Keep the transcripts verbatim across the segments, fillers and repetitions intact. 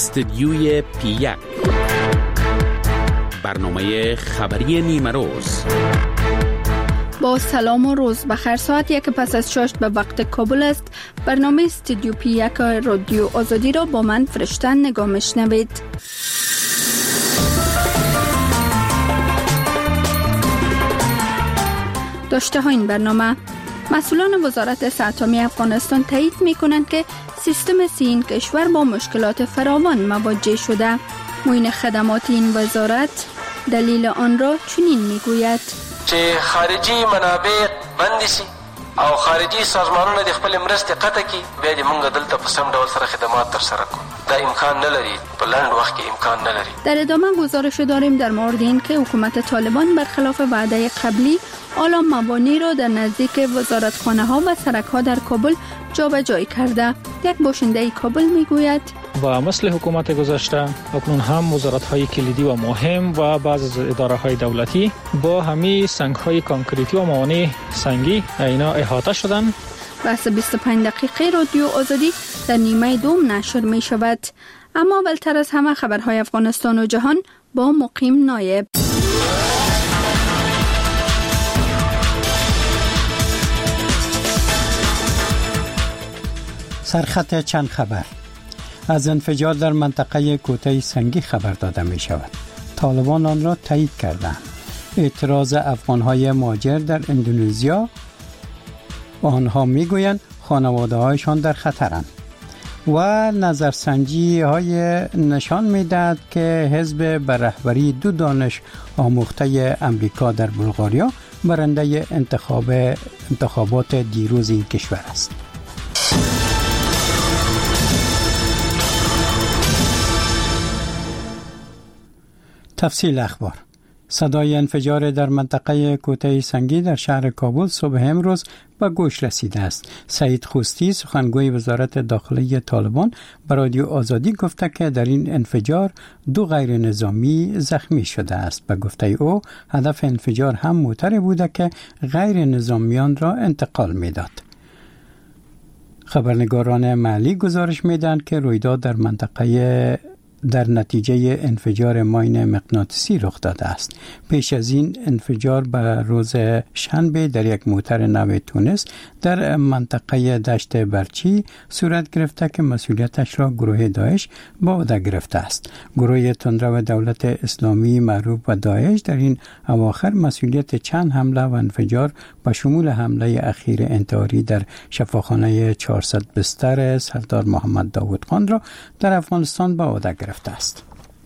استدیوی پیک، برنامه خبری نیمه روز. با سلام و روز بخیر. ساعت یک پس از شش به وقت کابل است. برنامه استدیو پیک رادیو آزادی را با من فرشتن نگاه میشنوید. داشته ها این برنامه: مسئولان وزارت صحت عامه افغانستان تایید می کنند که سیستم صحی این کشور با مشکلات فراوان مواجه شده. معین خدمات این وزارت دلیل آن را چنین می گوید چې خارجي منابع بند شي او خارجي سازمانونه د خپل مرستې قطع کړي، بیا دې موږ دلته په سم ډول سره خدمات ترسره کړو. دا امکان نه لري، په لنډ وخت کې امکان نه لري. در ادامه گزارش داریم در مورد این که حکومت طالبان برخلاف وعده قبلی حالا موانع را در نزدیک وزارتخانه ها و سرک ها در کابل جابجایی کرده. یک باشنده کابل میگوید و مثل حکومت گذشته اکنون هم وزارت‌های کلیدی و مهم و بعض از اداره‌های دولتی با همه سنگ‌های کانکریتی و موانع سنگی اینا احاطه شدند. بحث بیست و پنج دقیقه رادیو آزادی در نیمه دوم نشر می شود. اما اولتر از همه خبرهای افغانستان و جهان با مقیم نایب. سرخط چند خبر. از انفجار در منطقه کوته سنگی خبر داده می شود. طالبان آن را تایید کردند. اعتراض افغان‌های مهاجر در اندونزیا، آنها می گویند خانواده هایشان در خطرند. و نظرسنجی های نشان می دهد که حزب به رهبری دو دانش آموخته امریکا در بلغاریا برنده انتخاب انتخابات دیروز این کشور است. تفصیل اخبار. صدای انفجار در منطقه کوته سنگی در شهر کابل صبح امروز به گوش رسیده است. سعید خوستی سخنگوی وزارت داخلی طالبان به رادیو آزادی گفته که در این انفجار دو غیر نظامی زخمی شده است. به گفته او هدف انفجار هم موتر بوده که غیر نظامیان را انتقال میداد. خبرنگاران محلی گزارش میدهند که رویداد در منطقه در نتیجه انفجار ماین مغناطیسی رخ داده است. پیش از این انفجار به روز شنبه در یک موتر نو تونس در منطقه دشت برچی صورت گرفته که مسئولیتش را گروه داعش به عهده گرفته است. گروه تندرو دولت اسلامی معروف به داعش در این اواخر مسئولیت چند حمله و انفجار به شمول حمله اخیر انتحاری در شفاخانه چهارصد بستر سردار محمد داود خان را در افغانستان به عهده گرفته است.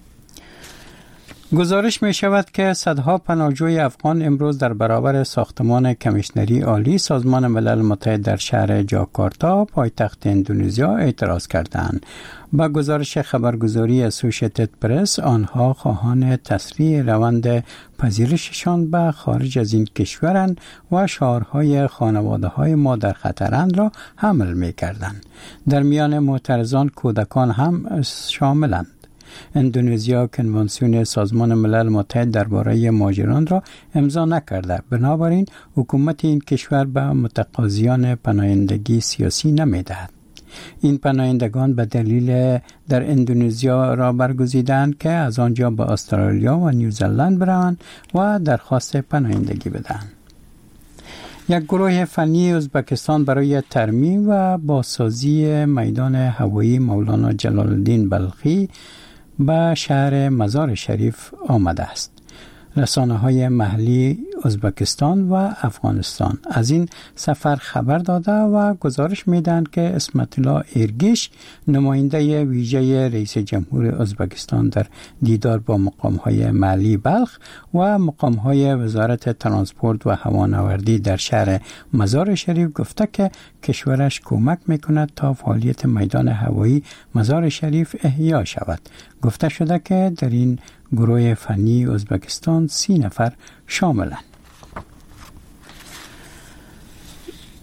گزارش می شود که صدها پناهجوی افغان امروز در برابر ساختمان کمیشنری عالی سازمان ملل متحد در شهر جاکارتا پایتخت اندونزیا اعتراض کردند. با گزارش خبرگزاری اسوشیتد پرس، آنها خواهان تسریع روند پذیرششان به خارج از این کشورند و شعارهای خانواده های ما در خطرند را حمل می کردند. در میان معترضان کودکان هم شاملند. اندونزیا کنوانسیون سازمان ملل متحد درباره مهاجران را امضا نکرده، بنابراین حکومت این کشور به متقاضیان پناهندگی سیاسی نمی‌دهد. این پناهندگان به دلیل در اندونزیا را برگزیدند که از آنجا به استرالیا و نیوزلند بروند و درخواست پناهندگی بدهند. یک گروه فنی ازبکستان برای ترمیم و بازسازی میدان هوایی مولانا جلال الدین بلخی به شهر مزار شریف آمده است. رسانه‌های محلی ازبکستان و افغانستان از این سفر خبر داده و گزارش می‌دهند که اسمت الله ایرگیش، نماینده ویژه رئیس جمهور ازبکستان در دیدار با مقام‌های محلی بلخ و مقام‌های وزارت ترانسپورت و هوانوردی در شهر مزار شریف گفته که کشورش کمک می‌کند تا فعالیت میدان هوایی مزار شریف احیا شود. گفته شده که در این گروه فنی ازبکستان سی نفر شاملند.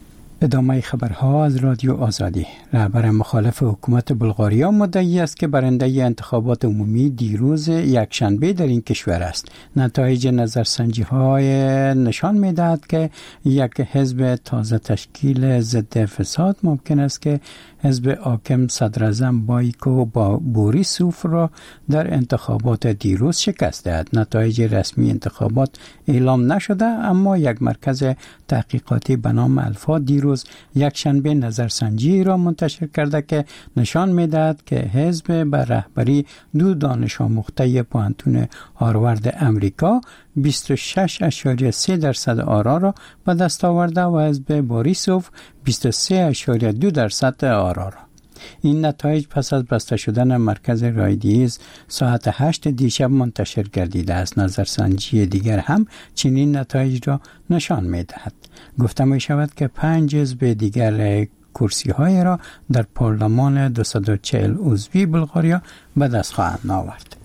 ادامه خبرها از رادیو آزادی. رهبر مخالف حکومت بلغاریا مدعی است که برنده انتخابات عمومی دیروز یکشنبه در این کشور است. نتایج نظرسنجی های نشان می‌دهد که یک حزب تازه تشکیل ضد فساد ممکن است که حزب حاکم صدراعظم بایکو با بوریسوف را در انتخابات دیروز شکست دهد. نتایج رسمی انتخابات اعلام نشده، اما یک مرکز تحقیقاتی به نام الفا دیروز یک شنبه نظرسنجی را منتشر کرده که نشان می‌دهد که حزب به رهبری دو دانش آموخته پوهنتون هاروارد امریکا بیست و شش اشاریه سه درصد آرا را به دست آورده و حزب بوریسوف بیست و سه اشاریه دو درصد آرا را. این نتایج پس از بسته شدن مرکز رایدیز ساعت هشت دیشب منتشر گردیده است. نظرسنجی دیگر هم چنین نتایج را نشان می‌دهد. گفته می شود که پنج حزب دیگر کرسی های را در پارلمان دویست و چهل عضوی بلغاریا به دست خواهند آورد.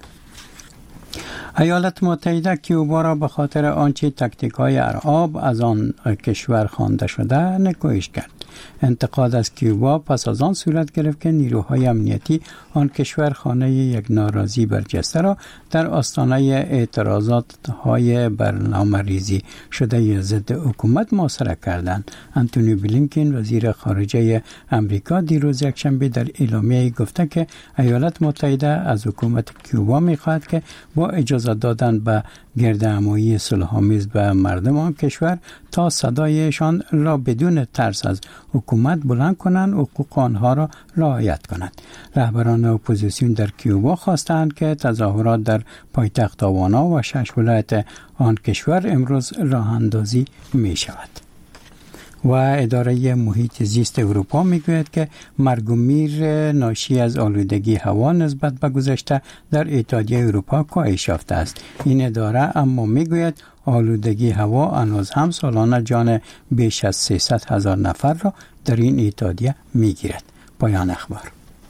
ایالات متحده کیوبا را به خاطر آنچه تاکتیک های ارهاب از آن کشور خوانده شده نکوهش کرد. انتقاد از کیوبا پس از آن صورت گرفت که نیروهای امنیتی آن کشور خانه یک ناراضی برجسته را در آستانه اعتراضات های برنامه ریزی شده ضد حکومت محاصره کردند. انتونی بلینکن وزیر خارجه امریکا دیروز یکشنبه در اعلامیه گفته که ایالات متحده از حکومت کیوبا می‌خواهد که با اجازه دادن به گردهمایی صلح‌آمیز به مردم آن کشور تا صدایشان را بدون ترس از حکومت بلند کنند، حقوق آنها را رعایت کنند. رهبران اپوزیسیون در کیوبا خواستند که تظاهرات در پایتخت هاوانا و شش ولایت آن کشور امروز راه اندازی می شود. و اداره محیط زیست اروپا میگوید که مرگ و میر ناشی از آلودگی هوا نسبت به گذشته در اتحادیه اروپا کاهش یافته است. این اداره اما میگوید آلودگی هوا هنوز هم سالانه جان بیش از سیصد هزار نفر را در این اتحادیه میگیرد. پایان اخبار.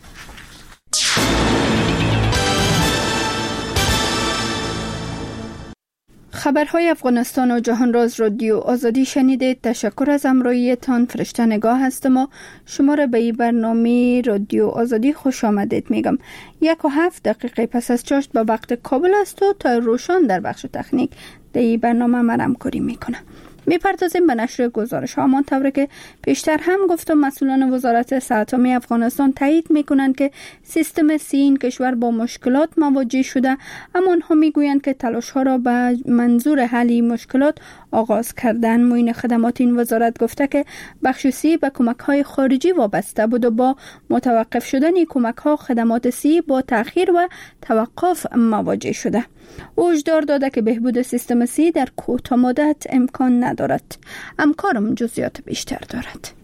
خبرهای افغانستان و جهان را از رادیو آزادی شنیدید. تشکر از همراهیتان. فرشته نگاه هستم و شما را به این برنامه رادیو آزادی خوش آمدید میگم. یک و هفت دقیقه پس از چاشت به وقت کابل است و تا روشان در بخش تکنیک در این برنامه من همکاری میکنم. میپردازیم به نشر گزارش ها. همان طوری که پیشتر هم گفتم، مسئولان وزارت صحت عامه افغانستان تایید میکنند که سیستم سی این کشور با مشکلات مواجه شده، اما آنها میگویند که تلاش ها را به منظور حل این مشکلات آغاز کردن. معین خدمات این وزارت گفته که بخش سی به کمک های خارجی وابسته بود و با متوقف شدن این کمک ها خدمات سی با تأخیر و توقف مواجه شده. او هشدار داده که بهبود سیستم سی در کوتاه مدت امکان ندارد. همکارم جزئیات بیشتر دارد.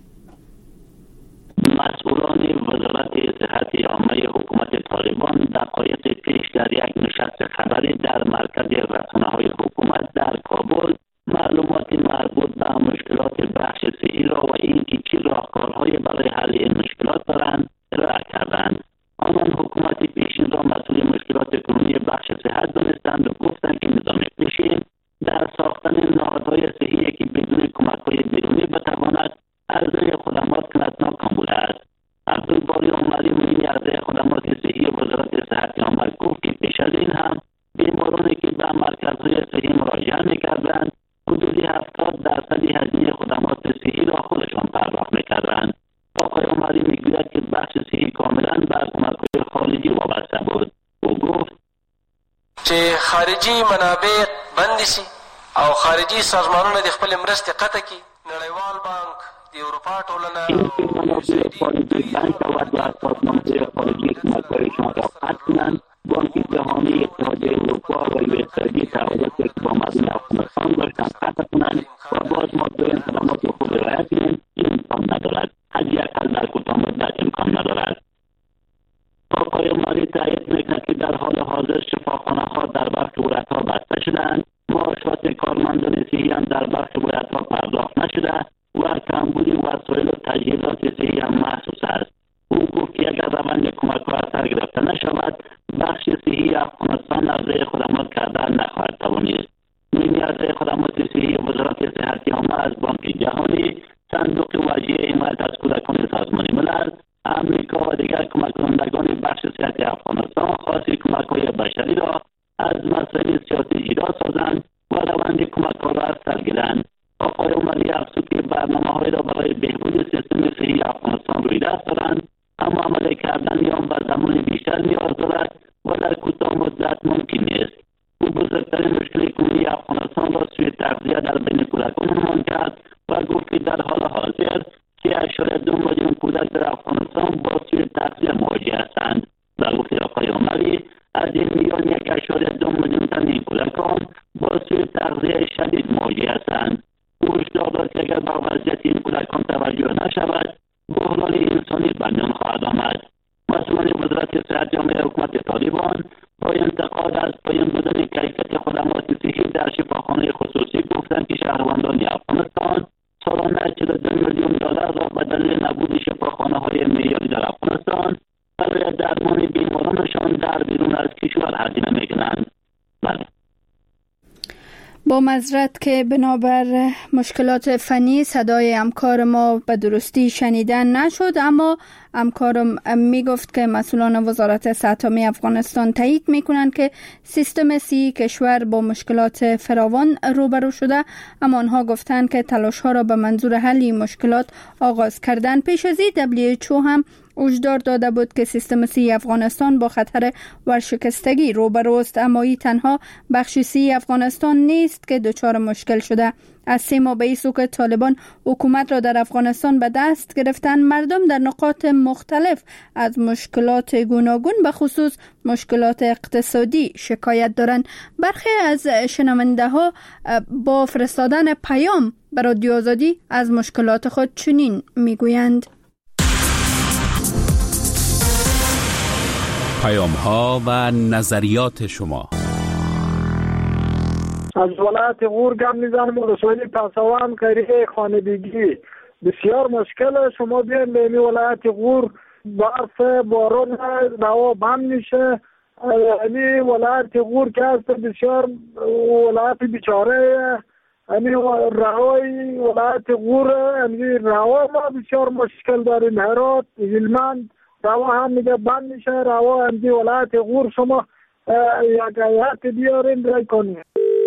مسئولان وزارت صحت عامه حکومت طالبان دقایق پیش در یک نشست خبری در مرکز رسانه‌های حکومت در کابل معلومات مربوط به مشکلات بخش صحی را و اینکه چه راهکارهایی برای حل این مشکلات دارند ارائه کردند. آنان حکومت پیشین را مسئول مشکلات کنونی بخش صحت دانستند و گفتند که نظام پیشین در ساختن نهادهای صحی که بدون کمک‌های بیرونی بتواند عرضه خدمات کند ناکام بوده است. عبدالباری عمری معین عرضه خدمات صحی وزارت صحت عامه گفت که پیش از این هم بیمارانی که به مرکزهای صحی مراجعه می‌کردند حدود هفتاد درصد هزینه خدمات صحی را خودشان پرداخت می‌کردند. آقای عمری میگوید که بخش صحی کاملا به کمک‌های خارجی وابسته بود. او گفت چې خارجي منابع بند شي او خارجي سازمانونه د خپل مرستې قطع کړي. نړیوال بانک د اروپا ټولنه این منابع خارجی بند شود و از سازمان‌های خارجی کمک‌هایشان را قطع کنند. بانک جهانی، اتحادیه اروپا و یو اس ای دی تعهداتی که با مردم افغانستان داشتند قطع کنند و باز ما به خدمات خود رعایت کنیم. این امکان ندارد. حداقل در کوتاه مدت امکان ندارد. آقای عمری تایید می‌کند که در حال حاضر شفاخانه‌ها در بخش ولایت‌ها بسته شدند. معاشات کارمندان صحی هم در بخش ولایت‌ها پرداخت نشده و کمبود وسایل و تجهیزات صحی هم محسوس است. او گفت که اگر روند کمک‌ها اثر گرفته نشود، بخش صحی افغانستان عرضه خدمات کردن نخواهد توانست. این عرضه خدمات صحی وزارت صحت عامه از بانک جهانی، صندوق سازمان ملل، امریکا و دیگر کمک کنندگان بخش سیاسی افغانستان خواست کمک‌های بشری را از مسائل سیاسی جدا سازند و روند کمک‌ها را از سر گیرند. آقای عمری افزود که برنامه‌هایی را برای بهبود سیستم صحی افغانستان روی دست دارند، اما عمل کردن آن به زمان بیشتر نیاز دارد و در کوتاه مدت ممکن نیست. او بزرگترین مشکل کلی افغانستان را سوی تغذیه در بین کودکان عنوان کرد و گفت که در حال حاضر سه اشاریه دو میلیون کودک در افغانستان با سوی تغذیه مواجه هستند. در گفته آقای عمری، از این میان یک اشاریه دو میلیون تن این کودکان با سوی تغذیه شدید مواجه هستند. او هشدار داد که اگر به وضعیت این کودکان توجه نشود، بحران انسانی به میان خواهد آمد. مسئولان وزارت صحت جامعه حکومت طالبان با انتقاد از پایین بودن کیفیت خدمات صحی در شفاخانه خصوصی گفتند که شهروندان افغانستان سالانه چهل و دو میلیون دلار را به دلیل نبود شفاخانه‌های معیاری در افغانستان برای درمان بیمارانشان در بیرون از کشور هزینه می‌کنند. بله. با معذرت که بنابر مشکلات فنی صدای همکار ما به درستی شنیدن نشد، اما همکارم میگفت که مسئولان وزارت صحت عامه افغانستان تایید میکنند که سیستم صحی کشور با مشکلات فراوان روبرو شده، اما آنها گفتند که تلاش ها را به منظور حل این مشکلات آغاز کردن. پیش از این دبلیو اچ او هم هشدار داده بود که سیستم صحی افغانستان با خطر ورشکستگی روبروست، اما این تنها بخش صحی افغانستان نیست که دچار مشکل شده. از سه ماه به این سو که طالبان حکومت را در افغانستان به دست گرفتن، مردم در نقاط مختلف از مشکلات گوناگون به خصوص مشکلات اقتصادی شکایت دارند. برخی از شنونده ها با فرستادن پیام به رادیو آزادی از مشکلات خود چنین میگویند: پیام ها و نظریات شما. از ولایت غور گم میزنم، ولسوالی پسوان قریه خانگی بسیار مشکل. شما بیاین به این ولایت غور برف بارون روا بند میشه. یعنی ولایت غور که هست بسیار ولایت بیچاره، یعنی روای ولایت غور یعنی روا ما بسیار مشکل داریم. هرات هلمند روا هم میگه بند میشه. روا یعنی ولایت غور شما یک هیئت بیارین برای کنیم.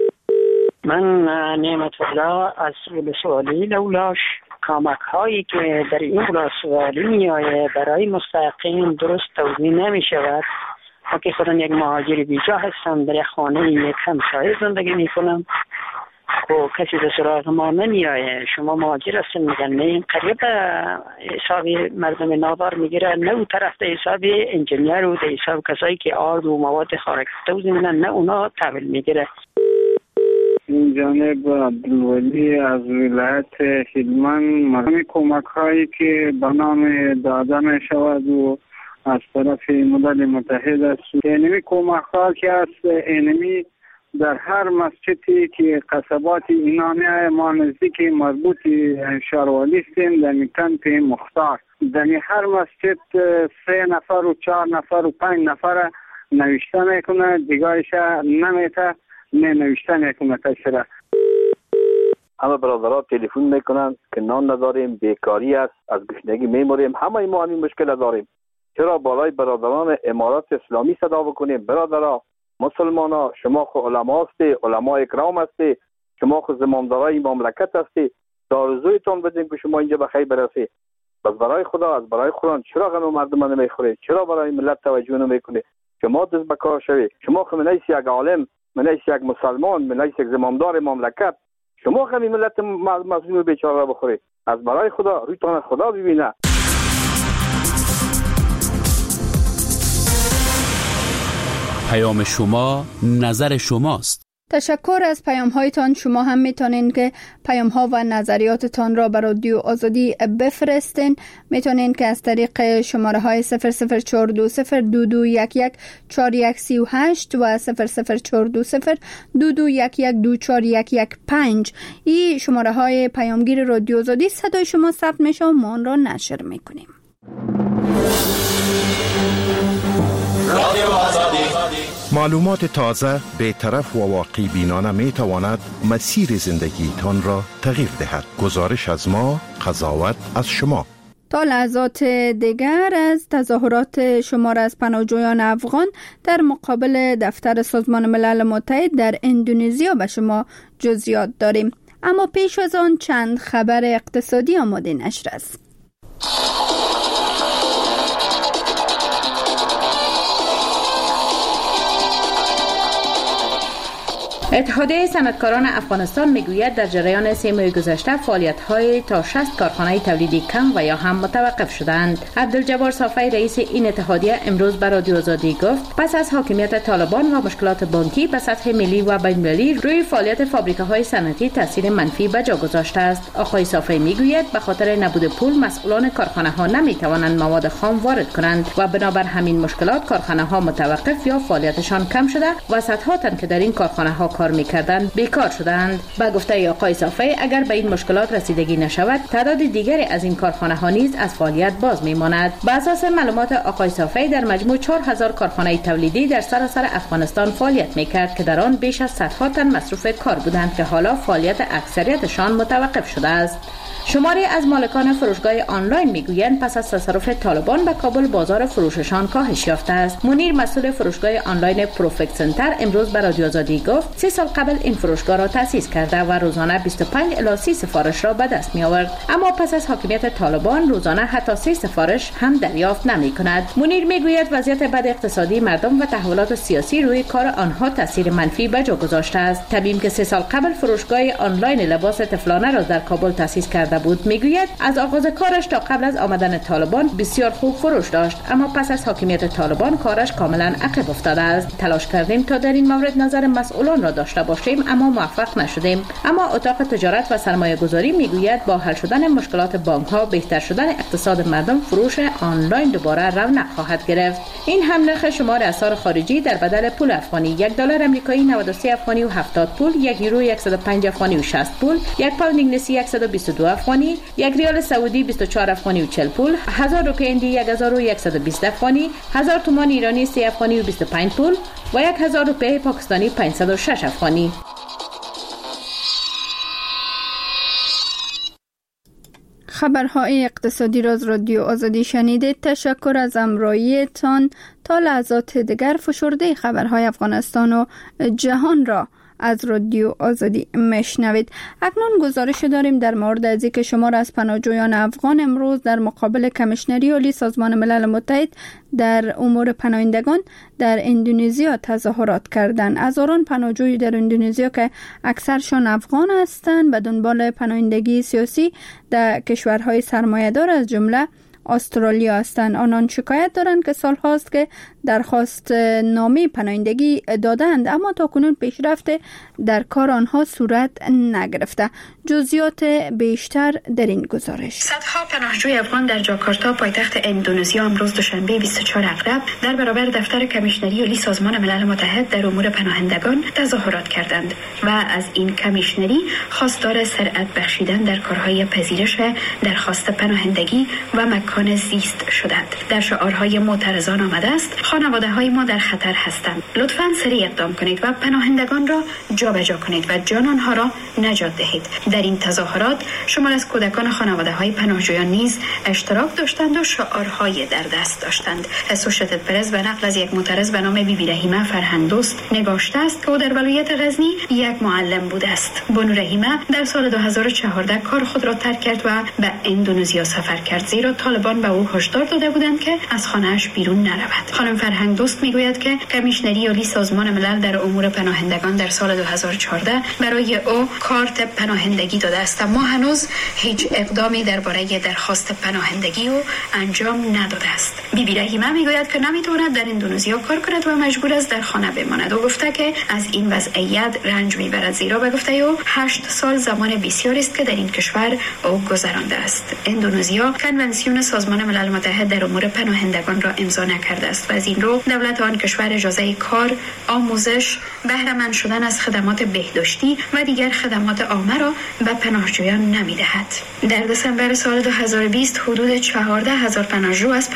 من نعمت الله از ولسوالی لولاش. کمک هایی که در این ولسوالی می آید برای مستحقین درست توزیع نمی شود. ما که خودم یک مهاجر بیجا هستم، در یک خانه یک همسایه زندگی می کنم و کسی به سراغ ما نمی آید. شما مهاجر هستن میگن نه، این قریب حساب مردم نادار میگیره، نه اون طرف در حساب انجینیر و در حساب کسایی که آرد و مواد خارق توزیع میدن، نه اونا تحویل میگیره. این جانب عبدالولی از ولایت هلمند، مردم کمک هایی که به نام داده می شود و از طرف ملل متحد است، اینمی کمک ها که است اینمی در هر مسجدی که قصبات اینا می آید، ما نزدیک مربوط شاروالی هستیم در کمپ مختار. در هر مسجد سه نفر و چهار نفر و پنج نفر نوشته میکنه، دیگرش نمیته نه نوشته میکنه تشره. همه برادرها تلفن میکنن که نان نداریم، بیکاری است، از گشنگی میموریم. همه ما همین مشکل داریم. چرا بالای برادران امارات اسلامی صدا بکنیم؟ برادرها مسلمانا، شما خو علما هستی، علما اکرام هستی، شما خو زمامدارای مملکت هستی، آرزویتون بدیم که شما اینجا به خیر برسید. بس برای خدا، از برای قرآن چرا غم مردم نمیخورید؟ چرا برای ملت توجه نمیکنید؟ شما دست به کار شوید. شما خو منیس یک عالم، منیس یک مسلمان، منیس یک زمامدار مملکت، شما خو ملت مظلوم بیچاره بخورید. از برای خدا، رویتون خدا ببینه. پیام شما، نظر شماست. تشکر از پیام هایتان. شما هم میتونین که پیام ها و نظریاتتان را به رادیو آزادی بفرستین. میتونین که از طریق شماره های صفر صفر چهار دو صفر دو دو یک یک چهار یک سه هشت و صفر صفر چهار دو صفر دو دو یک یک دو چهار یک یک پنج این شماره های پیامگیر رادیو آزادی صدای شما ثبت میشه و ما آن را نشر میکنیم. رادیو آزادی، معلومات تازه، بی‌طرف و واقعی بینانه می تواند مسیر زندگی تان را تغییر دهد. گزارش از ما، قضاوت از شما. تا لحظات دیگر از تظاهرات شمار از پناهجویان افغان در مقابل دفتر سازمان ملل متحد در اندونزیا به شما جزئیات داریم. اما پیش از آن چند خبر اقتصادی آماده نشر است. اتحادیه صنعتکاران افغانستان میگوید در جریان سه ماه گذشته فعالیت‌های تا شصت کارخانه تولیدی کم و یا هم متوقف شدند. عبدالجبار صافی رئیس این اتحادیه امروز به رادیو آزادی گفت پس از حاکمیت طالبان و مشکلات بانکی به سطح ملی و بین‌المللی روی فعالیت فابریکه‌های صنعتی تاثیر منفی به جا گذاشته است. آقای صافی میگوید به خاطر نبود پول مسئولان کارخانه‌ها نمی‌توانند مواد خام وارد کنند و بنابر همین مشکلات کارخانه‌ها متوقف یا فعالیتشان کم شده و صدها تن که در این کارخانه‌ها کار می‌کردند بیکار شدند. با گفته آقای صافی اگر به این مشکلات رسیدگی نشود تعداد دیگری از این کارخانه‌ها نیز از فعالیت باز می‌ماند. بر اساس معلومات آقای صافی در مجموع چهار هزار کارخانه تولیدی در سراسر افغانستان فعالیت می‌کرد که در آن بیش از صدها تن مصروف کار بودند که حالا فعالیت اکثریتشان متوقف شده است. شماری از مالکان فروشگاه آنلاین میگویند پس از تصرف طالبان به کابل بازار فروششان کاهش یافته است. منیر مسئول فروشگاه آنلاین پروفکت سنتر امروز به رادیو آزادی گفت سه سال قبل این فروشگاه را تأسیس کرده و روزانه بیست و پنج الی سی سفارش را به دست می آورد، اما پس از حاکمیت طالبان روزانه حتی سه سفارش هم دریافت نمی کند. منیر میگوید وضعیت بد اقتصادی مردم و تحولات سیاسی روی کار آنها تاثیر منفی به جا گذاشته است. تبیم که سه سال قبل فروشگاه آنلاین لباس طفلانه را در کابل تأسیس کرده بود میگوید از آغاز کارش تا قبل از آمدن طالبان بسیار خوب فروش داشت، اما پس از حاکمیت طالبان کارش کاملا عقب افتاده است. تلاش کردیم تا در این مورد نظر مسئولان را داشته باشیم اما موفق نشدیم. اما اتاق تجارت و سرمایه گذاری میگوید با حل شدن مشکلات بانک ها بهتر شدن اقتصاد مردم فروش آنلاین دوباره رونق خواهد گرفت. این هم نرخ شمار اسعار خارجی در بدل پول افغانی: یک دلار آمریکایی نود و سه افغانی و هفتاد پول، یک یورو صد و پنج افغانی و شصت پول، یک پوند انگلیسی صد و بیست و دو افغانی، یک ریال سعودی بیست و چهار افغانی و چهل پول، هزار روپیه هندی یک هزار و صد و بیست افغانی، هزار تومان ایرانی سه افغانی و بیست و پنج پول و یک هزار روپیه پاکستانی پانصد و شش افغانی. خبرهای اقتصادی را از رادیو آزادی شنیدید. تشکر از همراهیتان. تا لحظات دیگر فشرده خبرهای افغانستان و جهان را از رادیو آزادی میشنوید. اکنون گزارش داریم در مورد از اینکه شمار از پناهجویان افغان امروز در مقابل کمیشنری عالی سازمان ملل متحد در امور پناهندگان در اندونزیا تظاهرات کردند. هزاران پناهجوی در اندونزیا که اکثرشان افغان هستند به دنبال پناهندگی سیاسی در کشورهای سرمایه‌دار از جمله استرالیا هستند. آنان شکایت دارند که سال هاست که درخواست نامه پناهندگی دادند اما تاکنون پیشرفت در کار آنها صورت نگرفته. جزئیات بیشتر در این گزارش. صدها پناهجوی افغان در جاکارتا پایتخت اندونزیا امروز دوشنبه بیست و چهار اکتبر در برابر دفتر کمیشنری عالی سازمان ملل متحد در امور پناهندگان تظاهرات کردند و از این کمیشنری خواستار سرعت بخشیدن در کارهای پذیرش درخواست پناهندگی و مکان زیست شدند. در شعارهای معترضان آمده است خانواده های ما در خطر هستند، لطفاً سریع اقدام کنید و پناهندگان را جابجا کنید و جان آنها را نجات دهید. در این تظاهرات شمار از کودکان خانواده های پناهجویان نیز اشتراک داشتند و شعارهای در دست داشتند. اسوشیتد پرس و نقل از یک معترض به نام بیبی رحیمه فرهندوست نگاشته است که او در ولایت غزنی یک معلم بوده است. بانو رحیمه در سال دو هزار و چهارده کار خود را ترک کرد و به اندونزیا سفر کرد زیرا طالبان به او هشدار داده بودند که از خانه‌اش بیرون نرود. خانم فرهنگدوست میگوید که کمیشنری عالی سازمان ملل در امور پناهندگان در سال دو هزار و چهارده برای او کارت پناهندگی داده است اما هنوز هیچ اقدامی درباره درخواست پناهندگی او انجام نداده است. بیبی رحیمه میگوید که نمیتواند در اندونزیا کار کند و مجبور است در خانه بماند. او گفته که از این وضعیت رنج میبرد زیرا به گفته او هشت سال زمان بسیاری است که در این کشور او گذرانده است. اندونزیا کنونسیون سازمان ملل متحد در امور پناهندگان را امضا نکرده است و از این رو دولت آن کشور اجازه کار، آموزش، بهره مند شدن از خدمات بهداشتی و دیگر خدمات عامه را به پناهجویان نمیدهد. در دسامبر سال دو هزار و بیست حدود چهارده هزار پناهجو از پنجاه کشور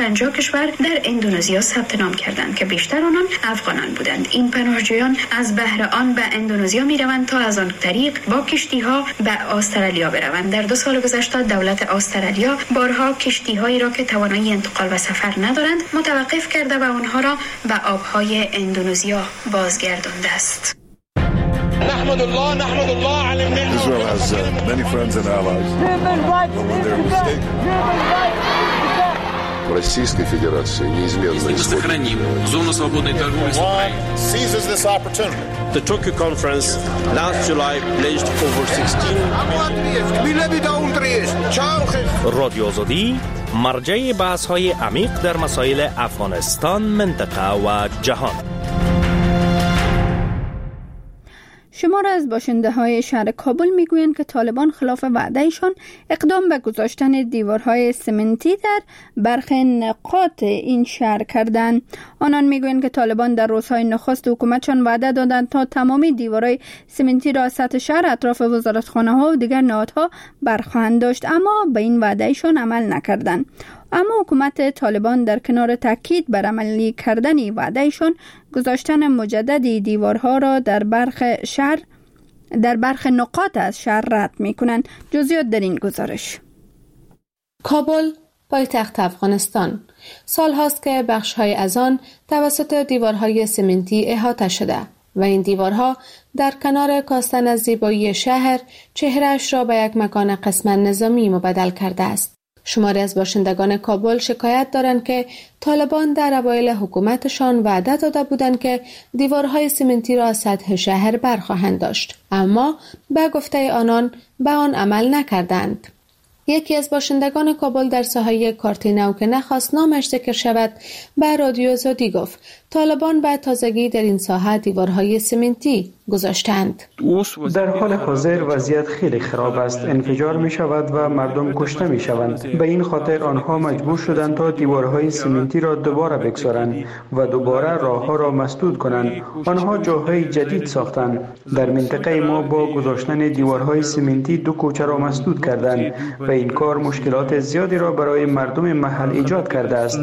کشور در اندونزیا ثبت نام کردند که بیشتر آنان افغانان بودند. این پناهجویان از بحر آن به اندونزیا می روند تا از آن طریق با کشتی ها به استرالیا بروند. در دو سال گذشته دولت استرالیا بارها کشتی هایی را که توانایی انتقال و سفر ندارند متوقف کرده و آنها را به آبهای اندونزیا بازگردانده است. نحمد الله نحمد الله على النعمة. Israel has uh, many friends and allies. But when they're mistaken. Российской Федерации неизменно сохраним зону свободной торговли с Украиной. Seizes this opportunity. The Tokyo conference last July pledged over sixteen. رادیو آزادی مرجع بحث‌های عمیق در مسائل افغانستان، منطقه و جهان. شمار از باشنده های شهر کابل میگویند که طالبان خلاف وعدهشان اقدام به گذاشتن دیوارهای سمنتی در برخی نقاط این شهر کردند. آنان میگویند که طالبان در روزهای نخست حکومتشان وعده دادند تا تمامی دیوارهای سمنتی را از سطح شهر اطراف وزارتخانه ها و دیگر نهادها برخواهند داشت، اما به این وعدهشان عمل نکردند. اما حکومت طالبان در کنار تاکید بر عملی کردن وعدهشان گذاشتن مجددی دیوارها را در برخ شهر در برخ نقاط از شهر رد می‌کنند. جزئیات در این گزارش. کابل پایتخت افغانستان سال هاست که بخش‌های از آن توسط دیوارهای سمنتی احاطه شده و این دیوارها در کنار کاستن از زیبایی شهر چهرهش را به یک مکان قسماً نظامی مبدل کرده است. شماری از باشندگان کابل شکایت دارند که طالبان در اوایل حکومتشان وعده داده بودند که دیوارهای سمنتی را از سطح شهر برخواهند داشت، اما به گفته آنان به آن عمل نکردند. یکی از باشندگان کابل در ساحه کارتینو که نخواست نامش ذکر شود به رادیو آزادی گفت طالبان به تازگی در این ساحه دیوارهای سمنتی گذاشتند. در حال حاضر وضعیت خیلی خراب است، انفجار می شود و مردم کشته می شوند. به این خاطر آنها مجبور شدند تا دیوارهای سمنتی را دوباره بکسارند و دوباره راهها را مسدود کنند. آنها جاهای جدید ساختند. در منطقه ما با گذاشتن دیوارهای سمنتی دو کوچه را مسدود کردند و این کار مشکلات زیادی را برای مردم محل ایجاد کرده است.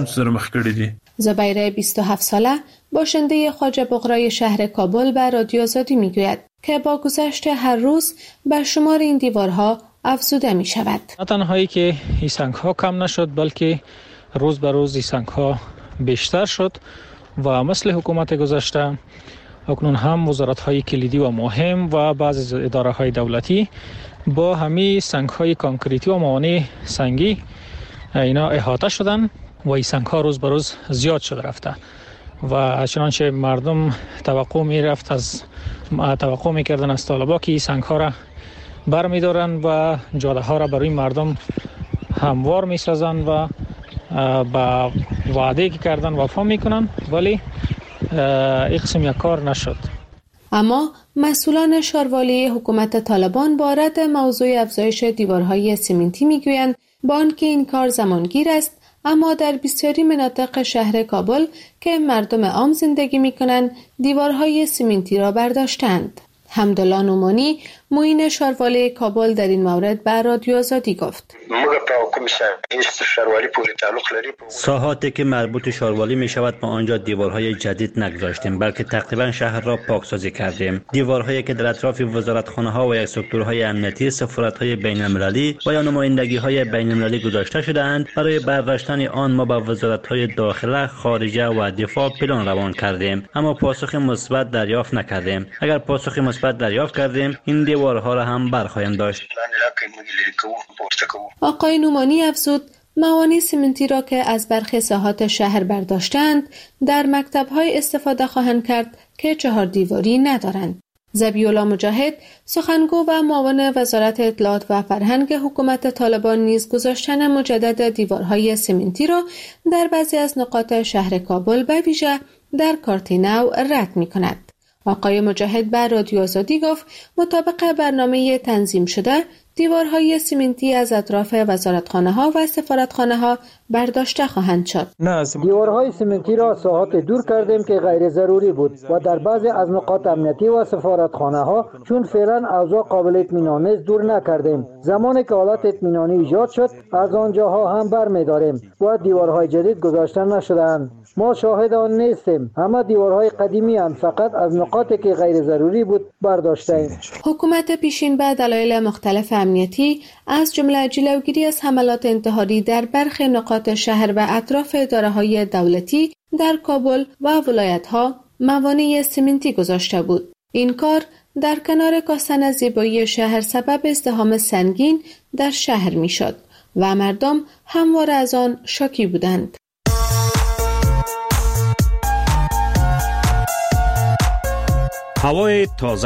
زبیره بیست و هفت ساله باشنده خواجه بغرای شهر کابل به رادیو آزادی میگوید که با گذشت هر روز به شمار این دیوارها افزوده می شود. نه تنهایی که این سنگ ها کم نشد بلکه روز به روز این سنگ ها بیشتر شد و مثل حکومت گذشته اکنون هم وزارت های کلیدی و مهم و بعضی اداره های دولتی با همه سنگ های کانکریتی و موانع سنگی اینا احاطه شدن و این سنگ ها روز به روز زیاد شده رفته و چنانچه مردم توقع می رفت از توقع می کردن از طالبا که این سنگ ها را بر می دارن و جاده ها را برای مردم هموار می سازن و با وعده که کردن وفا می کنن، ولی این قسم یک کار نشد. اما مسئولان شاروالی حکومت طالبان با رد موضوع افزایش دیوارهای سمنتی می گویند با آنکه این کار زمانگیر است، اما در بسیاری مناطق شهر کابل که مردم عام زندگی می کنند دیوارهای سمنتی را برداشتند. حمدالله نومانی معین شاروالی کابل در این مورد به رادیو آزادی گفت ساحاتی که مربوط شاروالی می شود ما آنجا دیوارهای جدید نگذاشتیم بلکه تقریبا شهر را پاکسازی کردیم. دیوارهایی که در اطراف وزارتخانه ها و یک سکتورهای امنیتی، سفارت‌های بین المللی و یا نمایندگی های بین المللی گذاشته شده‌اند، برای برداشتن آن ما با وزارت‌های داخله، خارجه و دفاع پلان روان کردیم، اما پاسخ مثبت دریافت نکردیم. اگر پاسخ مثبت دریافت کردیم این دیوارها را هم برخواهیم داشت. آقای نومانی افزود موانع سمنتی را که از برخی ساحات شهر برداشتند در مکتب‌های استفاده خواهند کرد که چهار دیواری ندارند. ذبیح‌الله مجاهد سخنگو و معاون وزارت اطلاعات و فرهنگ حکومت طالبان نیز گذاشتن مجدد دیوارهای سمنتی را در بعضی از نقاط شهر کابل به ویژه در کارتینو رد می‌کند. آقای مجاهد به رادیو آزادی گفت مطابق برنامه تنظیم شده دیوارهای سمنتی از اطراف وزارتخانه ها و سفارتخانه ها برداشته خواهند شد. دیوارهای سمنتی را ساحات دور کردیم که غیر ضروری بود و در بعضی از نقاط امنیتی و سفارتخانه ها چون فعلا اوضاع قابل اطمینان نیست دور نکردیم. زمانی که حالت اطمینانی ایجاد شد از آنجاها هم برمی‌داریم و دیوارهای جدید گذاشته نشده‌اند. ما شاهد آن نیستیم. همه دیوارهای قدیمی هم فقط از نقاطی که غیر ضروری بود برداشته ایم. حکومت پیشین به دلایل مختلف امنیتی از جمله جلوگیری از حملات انتحاری در برخی نقاط شهر و اطراف اداره‌های دولتی در کابل و ولایت‌ها موانع سمنتی گذاشته بود. این کار در کنار کاستن زیبایی شهر سبب ازدحام سنگین در شهر می‌شد و مردم همواره از آن شاکی بودند. هوای تازه،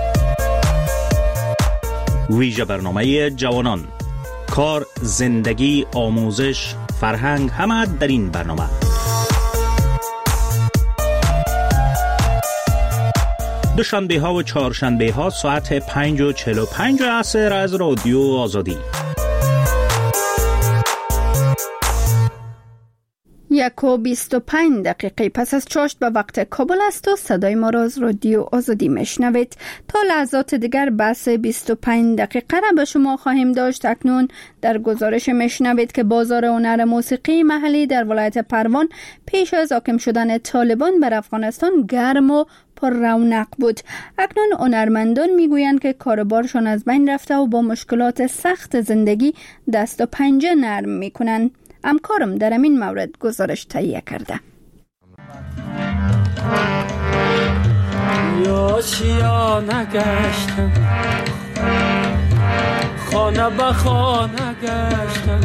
ویژه برنامه جوانان، کار، زندگی، آموزش، فرهنگ، همه در این برنامه. دوشنبه ها و چهارشنبه ها ساعت پنج و چهل و پنج عصر از رادیو آزادی. یک و بیست و پنج دقیقه پس از چاشت به وقت کابل است و صدای ما را از رادیو آزادی میشنوید. تا لحظات دیگر بحث بیست و پنج دقیقه را به شما خواهیم داشت. اکنون در گزارش میشنوید که بازار هنر موسیقی محلی در ولایت پروان پیش از حاکم شدن طالبان بر افغانستان گرم و پر رونق بود. اکنون هنرمندان میگویند که کاروبارشان از بین رفته و با مشکلات سخت زندگی دست و پنجه نرم میکنند. همکارم در این مورد گزارش تهیه کرده. یاشیا نگشتم، خانه به خانه گشتم.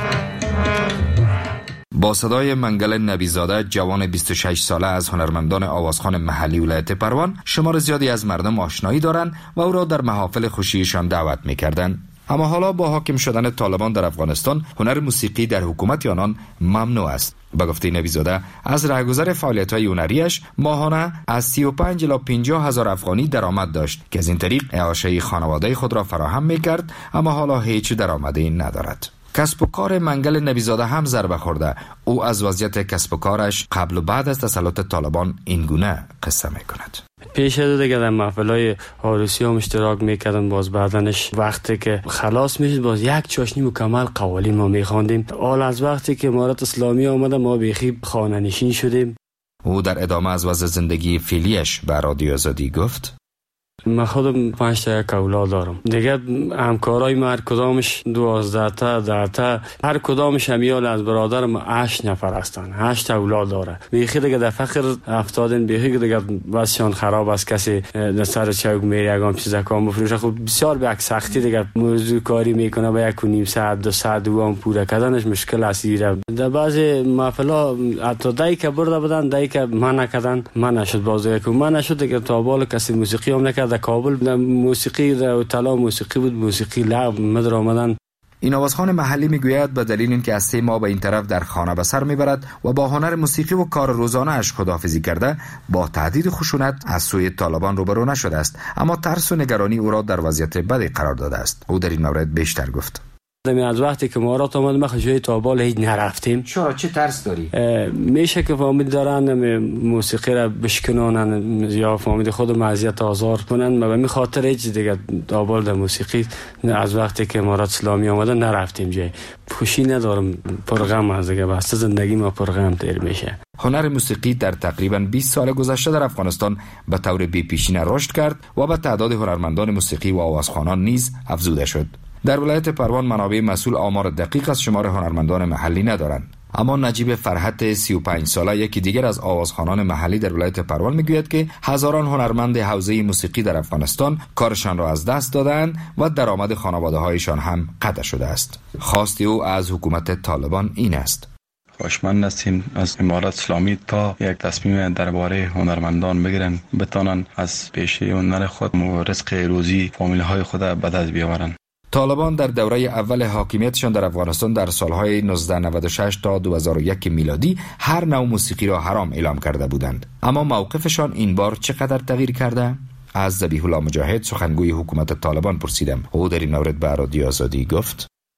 با صدای منگل نبیزاده، جوان بیست و شش ساله از هنرمندان آوازخوان محلی ولایت پروان، شمار زیادی از مردم آشنایی دارند و او را در محافل خوشیشان دعوت می‌کردند. اما حالا با حاکم شدن طالبان در افغانستان هنر موسیقی در حکومت آنان ممنوع است. به گفته نبیزاده از رهگذر فعالیت‌های هنریش ماهانه از سی و پنج الی پنجاه هزار افغانی درآمد داشت که از این طریق اعاشه خانواده خود را فراهم می‌کرد، اما حالا هیچ درآمدی ندارد. کسب و کار منگل نبیزاده هم ضربه خورده. او از وضعیت کسب و کارش قبل و بعد از تسلط طالبان این گونه قصه می‌کند. پیش از دیگه در محفلای عروسی هم اشتراک میکردم، باز بعدنش وقتی که خلاص میشد باز یک چاشنی مکمل قوالین ما میخواندیم. حال از وقتی که امارت اسلامی آمده ما بیخی خانه نشین شدیم. او در ادامه از وضع زندگی فعلیش به رادیو آزادی گفت: من خودم پنج تا یک اولاد دارم. دیگه همکارای من هر کدامش دوازده تا ده تا، هر کدامش همیال از برادرم هشت نفر هستن، هشت اولاد داره. بیخی دیگه در فقر افتادن، بیخی دیگه بسیار خراب است. کسی در سر چوک میره یگام چیزا کام بفروشه، خب بسیار به یک سختی دیگه موضوع کاری میکنه و یک و نیم ساعت دو ساعت و هم پوره کردنش مشکل است. در بعضی محفلا حتی دایی که برده بودن، دایی که من نکردن، من نشد بازی که من نشد دیگه. تا بال کسی موسیقی هم نکرد. در کابل موسیقی و طلا موسیقی بود، موسیقی لغو مدر آمدن. این آوازخوان محلی میگوید به دلیل اینکه از سه ماه به این طرف در خانه به سر میبرد و با هنر موسیقی و کار روزانه اش خداحافظی کرده، با تهدید خشونت از سوی طالبان روبرو نشده است، اما ترس و نگرانی او را در وضعیت بدی قرار داده است. او در این مورد بیشتر گفت: از وقتی که مارات آمد ما خجوی تابال هیچ نرفتیم. چرا؟ چه ترس داری؟ میشه که فامید دارن موسیقی را بشکنانن یا فامید خود معزیت آزار کنن. و به می خاطر هیچ دیگه تابال در موسیقی از وقتی که مارات اسلامی آمده نرفتیم. جای خوشی ندارم، پرغم از دیگه واسه زندگی ما پرغم تیر میشه. هنر موسیقی در تقریباً بیست سال گذشته در افغانستان به طور بی‌پیشینه رشد کرد و به تعداد هنرمندان موسیقی و آوازخوانان نیز افزوده شد. در ولایت پروان منابع مسئول آمار دقیق از شمار هنرمندان محلی ندارند، اما نجیب فرحت سی و پنج ساله یکی دیگر از آوازخوانان محلی در ولایت پروان میگوید که هزاران هنرمند حوزه موسیقی در افغانستان کارشان را از دست دادند و درآمد خانواده‌هایشان هم قطع شده است. خواست او از حکومت طالبان این است: خواهشمند هستیم از امارت اسلامی تا یک تصمیم درباره هنرمندان بگیرن، بتانن از پیشه هنر خود و رزق روزی فامیل های خود به دست بیاورن. طالبان در دوره اول حاکمیتشان در افغانستان در سالهای نوزده نود و شش تا دو هزار و یک میلادی هر نوع موسیقی را حرام اعلام کرده بودند. اما موقفشان این بار چقدر تغییر کرده؟ از ذبیح الله مجاهد سخنگوی حکومت طالبان پرسیدم. او در این مورد به رادیو آزادی گفت: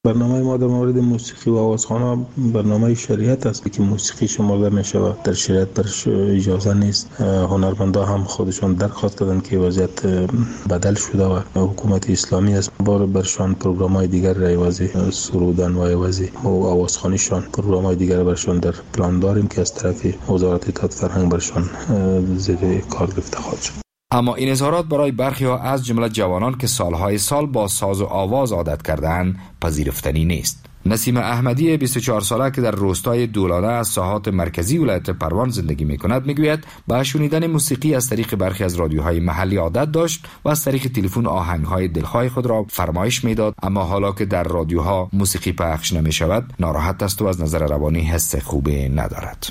برنامه ما در مورد موسیقی و آوازخوان‌ها برنامه شریعت است که موسیقی شمرده می شود. در شریعت برش اجازه نیست. هنرمندا هم خودشان درخواست دادن که وضعیت بدل شده و حکومت اسلامی است بار برشان پروگرام‌های دیگر را عوضی سرودن و عوضی آوازخوانیشان پروگرام‌های دیگر برشان در پلان داریم که از طرف وزارت اطلاعات فرهنگ برشان زیر کار گرفته خواهد شد. اما این اظهارات برای برخی ها از جمله جوانان که سالهای سال با ساز و آواز عادت کرده‌اند پذیرفتنی نیست. نسیم احمدی بیست و چهار ساله که در روستای دولاله از ساحات مرکزی ولایت پروان زندگی می‌کند میگوید با شنیدن موسیقی از طریق برخی از رادیوهای محلی عادت داشت و از طریق تلفن آهنگ‌های دلخواه خود را فرمایش میداد، اما حالا که در رادیوها موسیقی پخش نمی‌شود ناراحت است و از نظر روانی حس خوبی ندارد.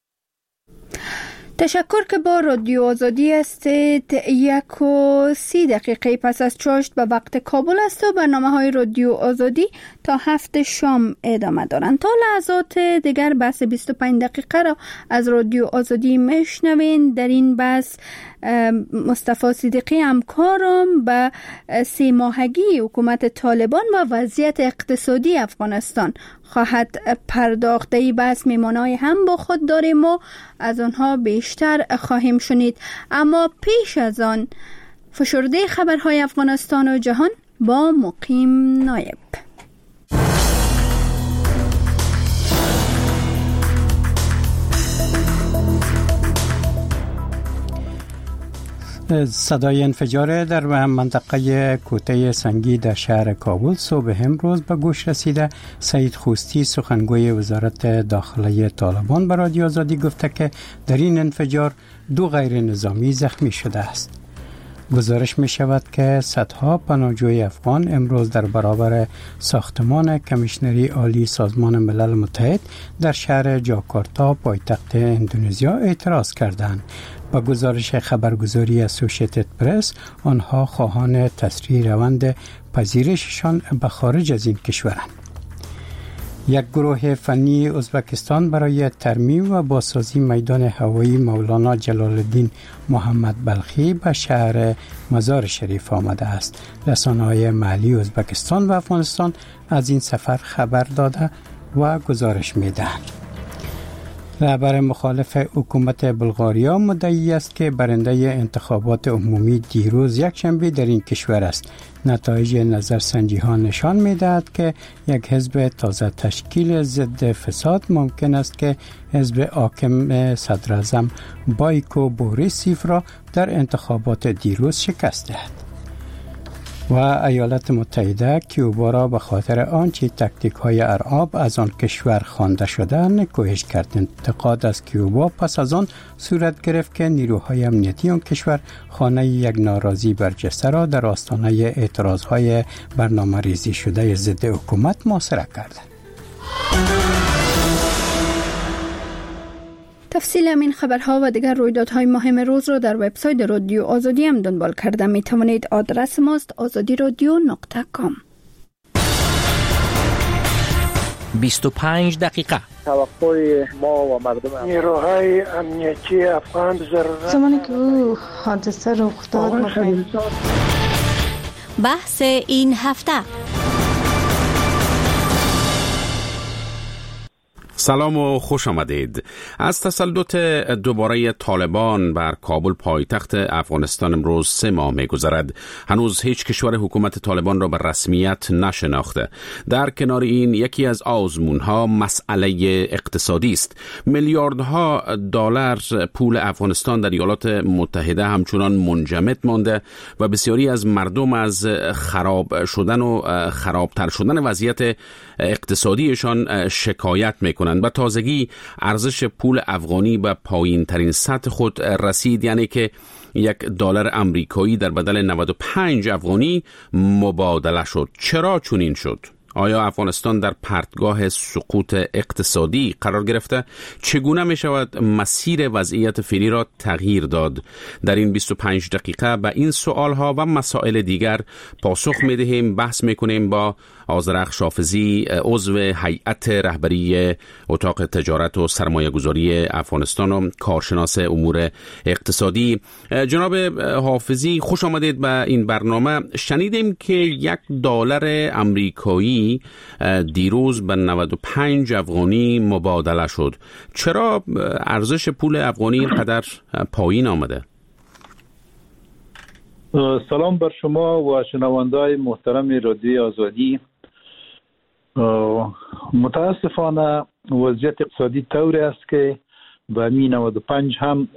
تشکر که با رادیو آزادی هستید. یک و سی دقیقه پس از چاشت به وقت کابل است و برنامه های رادیو آزادی تا هفت شام ادامه دارند. تا لحظات دیگر بحث بیست و پنج دقیقه را از رادیو آزادی میشنوین. در این بحث مصطفی صدیقی همکارم به سه ماهگی حکومت طالبان و وضعیت اقتصادی افغانستان خواهد پرداخت. در این بحث میمانای هم با خود داریم و از آنها بیشتر خواهیم شنید، اما پیش از آن فشرده خبرهای افغانستان و جهان با مقیم نایب. صدای انفجار در منطقه کوته سنگی در شهر کابل صبح امروز به گوش رسیده. سعید خوستی سخنگوی وزارت داخلی طالبان به رادیو آزادی گفته که در این انفجار دو غیر نظامی زخمی شده است. گزارش می شود که صدها پناهجوی افغان امروز در برابر ساختمان کمیشنری عالی سازمان ملل متحد در شهر جاکارتا پایتخت اندونزیا اعتراض کردند. با گزارش خبرگزاری اسوشیتد پرس آنها خواهان تسریع روند پذیرششان به خارج از این کشورند. یک گروه فنی ازبکستان برای ترمیم و بازسازی میدان هوایی مولانا جلال الدین محمد بلخی به شهر مزار شریف آمده است. رسانه‌های محلی ازبکستان و افغانستان از این سفر خبر داده و گزارش می‌دهند. رهبر مخالف حکومت بلغاریا مدعی است که برنده انتخابات عمومی دیروز یک شنبه در این کشور است. نتایج نظرسنجی ها نشان می دهد که یک حزب تازه تشکیل ضد فساد ممکن است که حزب حاکم صدر اعظم بایکو بوریسیف را در انتخابات دیروز شکست دهد. و ایالات متحده کیوبا را به خاطر آنچه تکتیک های ارعاب از آن کشور خوانده شده نکوهش کرد. انتقاد از کیوبا پس از آن صورت گرفت که نیروهای امنیتی آن کشور خانه یک ناراضی برجسته را در آستانه اعتراض های برنامه ریزی شده ضد حکومت محاصره کردند. تفصیل همین خبرها و دیگر رویدادهای مهم روز را در وبسایت رادیو آزادی هم دنبال کرده می توانید. آدرس ماست آزادی رادیو نقطه کام. بیست و پنج دقیقه. توقع ما و مردم نیروهای امنیتی افغان ضرورت زمانی که او حادثه رخ داد بحث این هفته. سلام و خوش آمدید. از تسلط دوباره طالبان بر کابل پایتخت افغانستان امروز سه ماه می‌گذرد. هنوز هیچ کشور حکومت طالبان را به رسمیت نشناخته. در کنار این یکی از آزمون‌ها مسئله اقتصادی است. میلیاردها دلار پول افغانستان در ایالات متحده همچنان منجمد مانده و بسیاری از مردم از خراب شدن و خرابتر شدن وضعیت اقتصادیشان شکایت میکنند. و تازگی ارزش پول افغانی به پایین ترین سطح خود رسید، یعنی که یک دلار امریکایی در بدل نود و پنج افغانی مبادله شد. چرا چنین شد؟ آیا افغانستان در پرتگاه سقوط اقتصادی قرار گرفته؟ چگونه می شود مسیر وضعیت فعلی را تغییر داد؟ در این بیست و پنج دقیقه به این سوال ها و مسائل دیگر پاسخ می دهیم، بحث می کنیم با آذرخش حافظی، عضو هیئت رهبری اتاق تجارت و سرمایه گذاری افغانستان و کارشناس امور اقتصادی. جناب حافظی خوش آمدید به این برنامه. شنیدیم که یک دلار امریکایی افغانی دیروز به نود و پنج افغانی مبادله شد. چرا ارزش پول افغانی اینقدر پایین آمده؟ سلام بر شما و شنونده‌های محترم رادیوی آزادی. متاسفانه وضعیت اقتصادی طوری است که به می نود و پنج هم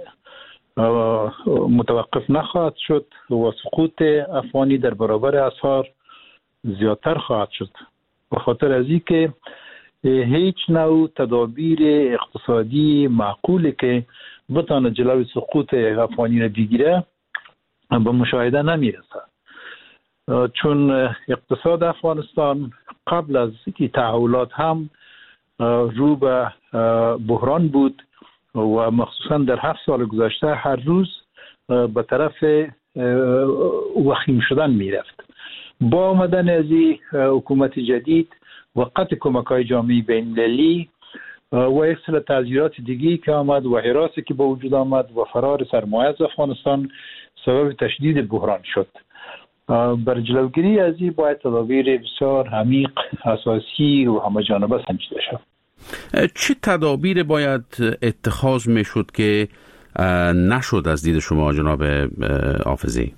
متوقف نخواهد شد و سقوط افغانی در برابر اسعار زیادتر خواهد شد، به خاطر از این که هیچ نوع تدابیر اقتصادی معقولی که بتانه جلوی سقوط افغانی را بگیره به مشاهده نمیرسه، چون اقتصاد افغانستان قبل از این تحولات هم رو به بحران بود و مخصوصا در هفت سال گذشته هر روز به طرف وخیم شدن میرفت. با آمدن از این حکومت جدید و قطع کمک‌های جامعه بین‌المللی و یک سری تعزیرات دیگی که آمد و حراسی که به وجود آمد و فرار سرمایه از افغانستان سبب تشدید بحران شد. بر جلوگیری از این باید تدابیر بسیار عمیق، اساسی و همه جانبه سنجیده شود. چه تدابیر باید اتخاذ می شد که نشد از دید شما جناب حافظی؟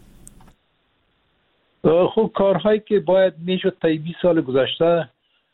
خب کارهایی که باید میشد تا بیست سال گذشته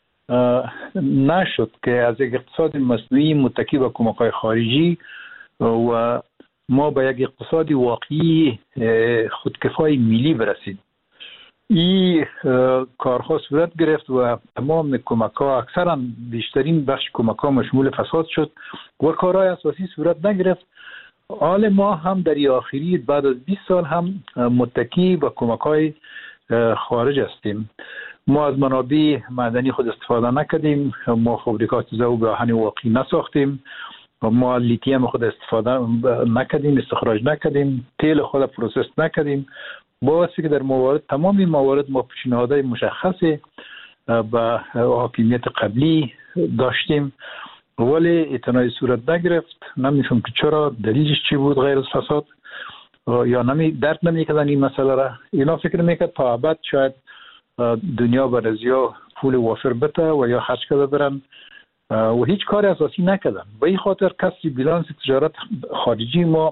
نشد که از یک اقتصاد مصنوعی متکی به کمک‌های خارجی و ما به یک اقتصاد واقعی خودکفای ملی برسیم. این کارها صورت گرفت و تمام کمک‌ها، اکثرا بیشترین بخش کمک‌ها مشمول فساد شد و کارهای اساسی صورت نگرفت. حال ما هم در آخری بعد از بیست سال هم متکی به کمک‌های خارج هستیم. ما از منابع معدنی خود استفاده نکردیم، ما فابریکات ذوب آهن واقعی نساختیم، ما لیتیم خود استفاده نکردیم، استخراج نکردیم، تیل خود پروسس نکردیم. باعثی که در موارد تمام این موارد ما پیشنهادهای مشخصی به حاکمیت قبلی داشتیم ولی اعتنای صورت نگرفت. نمی‌فهم که چرا، دلیلش چی بود غیر از فساد یا نمی درک نمی‌کردن این مسئله را. اینا فکر می‌کرد تا ابد شاید دنیا بر ازیا پول وافر بده و یا خرج کرده برن و هیچ کار اساسی نکردن. به این خاطر کسری بیلانس تجارت خارجی ما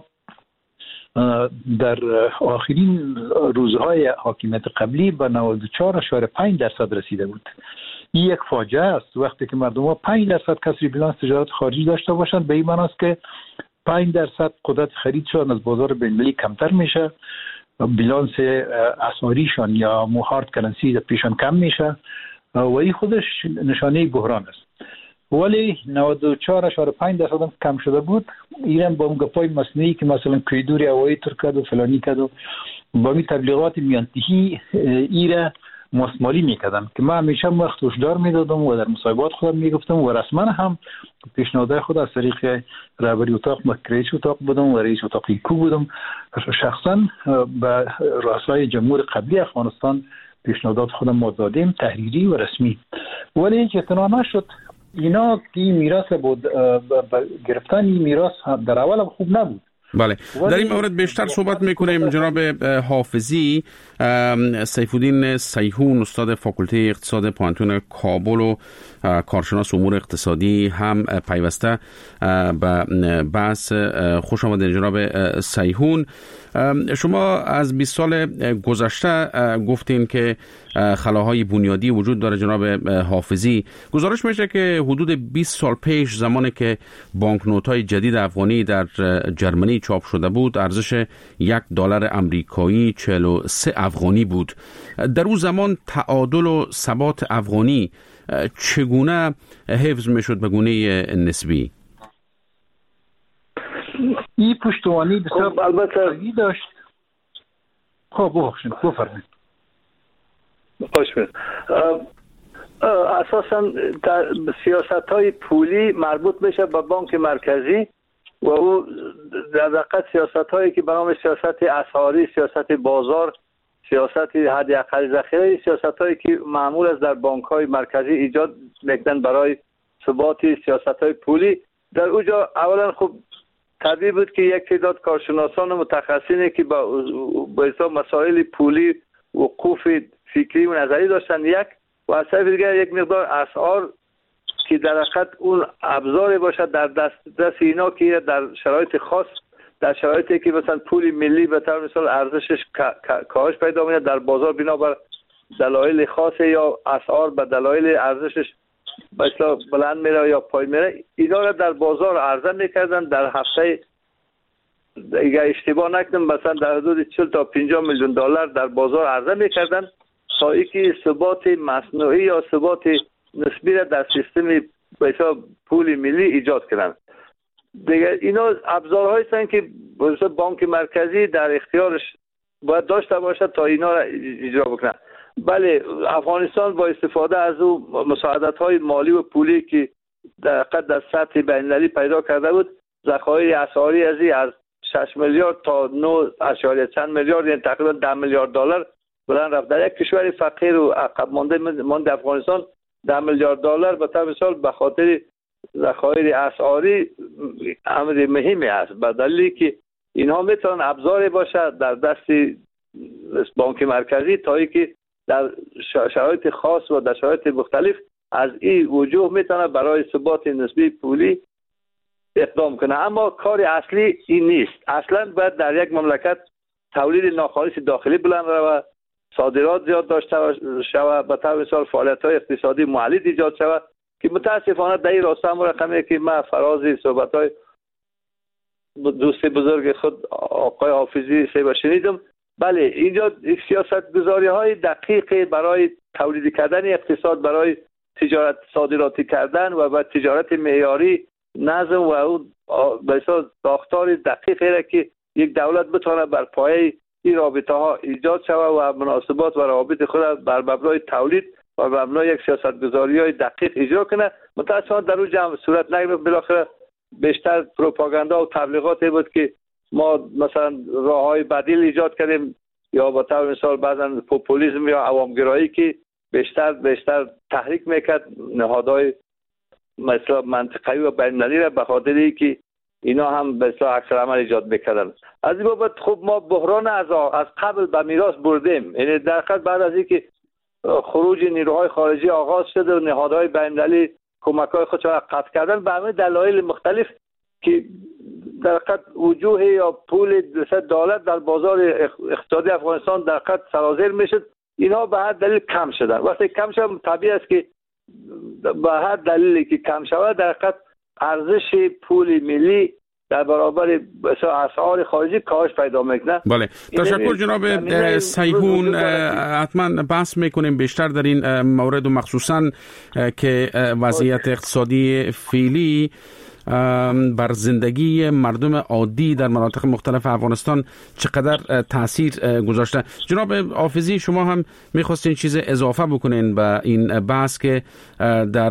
در آخرین روزهای حاکمیت قبلی به نود و چهار و پنج درصد رسیده بود. این یک فاجعه است. وقتی که مردم ها پنج درصد کسری بیلانس تجارت خارجی داشته باشند، به این معنی است که پنج درصد قدرت خریدشان از بازار بین‌المللی کمتر میشه، بیلانس اسعاریشان یا هارد کرنسی پیشان کم میشه و این خودش نشانه بحران است. ولی نود و چهار و پنج درصد هم کم شده بود. ایران با اون گپای مصنوعی که مثلا کویدور هوایی تر کرد و فلانی کرد و با این تبلیغات میانتهی ایران ماسمالی میکردن که من همیشه وقت هشدار میدادم و در مصاحبات خودم میگفتم و رسما هم پیشنهادهای خود از طریق رهبری اتاق مکریش اتاق بودم و رئیس اتاق ایکو بودم. شخصا به رؤسای جمهور قبلی افغانستان پیشنهادات خودم دادیم، تحریری و رسمی، ولی هیچ اعتنا نشد. اینا که میراث بود، گرفتن این میراث در اول خوب نبود. بله، در این مورد بیشتر صحبت میکنیم. جناب حافظی، سیفالدین سیحون استاد فاکولته اقتصاد پانتون کابل و کارشناس امور اقتصادی هم پیوسته به بحث. خوش آمدید جناب سیحون. شما از بیست سال گذشته گفتین که خلاهای بنیادی وجود داره. جناب حافظی، گزارش میشه که حدود بیست سال پیش زمانی که بانکنوت‌های جدید افغانی در جرمنی چاپ شده بود، ارزش یک دلار امریکایی چهل و سه افغانی بود. در اون زمان تعادل و ثبات افغانی چگونه حفظ میشد به گونه نسبی؟ این پشتوانی بسیار البته داشت. خب بخشید بفرمایید. خوش بید. اساسا سیاست های پولی مربوط میشه به بانک مرکزی و او در دقیقت سیاست هایی که به نام سیاست اسعاری، سیاست بازار، سیاست حداقل ذخیره، سیاست هایی که معمول است در بانک های مرکزی ایجاد میکنن برای ثبات سیاست های پولی. در اونجا اولا خب طبیعی بود که یک تعداد کارشناسان متخصصینی که با به حساب مسائل پولی وقوف فکری و نظری داشتن، یک و از طرف دیگر یک مقدار اسعار که در حقیقت اون ابزاری باشد در دست دست اینا که در شرایط خاص، در شرایطی که مثلا پول ملی به طور مثال ارزشش کاهش پیدا می‌کند در بازار بنابر دلایل خاصه یا اسعار به دلایل ارزشش به اصطلاح بلند میره یا پایین میره، اینا را در بازار عرضه میکردن. در هفته اگه اشتباه نکنم مثلا در حدود چهل تا پنجاه میلیون دلار در بازار عرضه میکردن تا اینکه ثبات مصنوعی یا ثبات نسبی را در سیستم به حساب پول ملی ایجاد کردن. دیگه اینا ابزارهایی هستند که بانک مرکزی در اختیارش باید داشته باشد تا اینا را اجرا بکنه. بله، افغانستان با استفاده از او مساعدت‌های مالی و پولی که در در سطح بین‌المللی پیدا کرده بود، ذخایر اسعاری از از شش میلیارد تا نه اشاریه چند میلیارد، یعنی تقریبا ده میلیارد دلار بلند رفت. در یک کشور فقیر و عقب مانده مانده افغانستان ده میلیارد دلار به طور مثال به خاطر ذخایر اسعاری امر مهمی است، به دلیلی که اینها میتونن ابزاری باشه در دست بانک مرکزی تا اینکه در شرایط خاص و در شرایط مختلف از این وجوه میتونه برای ثبات نسبی پولی اقدام کنه. اما کار اصلی این نیست. اصلا باید در یک مملکت تولید ناخالص داخلی بلند روه، صادرات زیاد داشته شود، به طور مثال فعالیت‌های اقتصادی مولد ایجاد شود که متاسفانه در این راسته هم رقمی که من فراز صحبت‌های دوست بزرگ خود آقای حافظی سیبا شنیدم. بله، اینجا سیاست گذاری های دقیق برای تولید کردن اقتصاد، برای تجارت صادراتی کردن و با تجارت معیاری نظم و اون به ساختار دقیقی را که یک دولت بتونه بر پایه این رابطه ها ایجاد شود و مناسبات و روابط خود بر مبنای تولید و بر مبنای یک سیاست گذاری های دقیق اجرا کنه. متأسفانه در اون جمع صورت نگرفت. بالاخره بیشتر پروپاگاندا و تبلیغاتی بود که ما مثلا راههای بدیل ایجاد کردیم یا با طور مثال بعضا پوپولیسم یا عوامگرایی که بیشتر بیشتر تحریک میکرد نهادهای مثلا منطقه‌ای و بین‌المللی را به خاطر که اینا هم به اصطلاح عکس العمل ایجاد میکردن. از این بابت خب ما بحران از از قبل به میراث بردیم. یعنی در حقیقت بعد از اینکه خروج نیروهای خارجی آغاز شد و نهادهای بین‌المللی کمک‌های خودشان را قطع کردن به همه دلایل مختلف که در حقیقت وجوه یا پول دویست دلار در بازار اقتصادی افغانستان در حقیقت سرازیر میشد، اینها به هر دلیل کم شدن. وقتی کم شدن طبیعی است که به هر دلیلی که کم شود در حقیقت ارزش پول ملی در برابر اسعار خارجی کاهش پیدا میکنه. بله، تشکر جناب سیهون. حتما بحث میکنیم بیشتر در این مورد و مخصوصا که وضعیت اقتصادی فعلی بر زندگی مردم عادی در مناطق مختلف افغانستان چقدر تاثیر گذاشته. جناب حافظی، شما هم میخواستین چیز اضافه بکنین به این بحث که در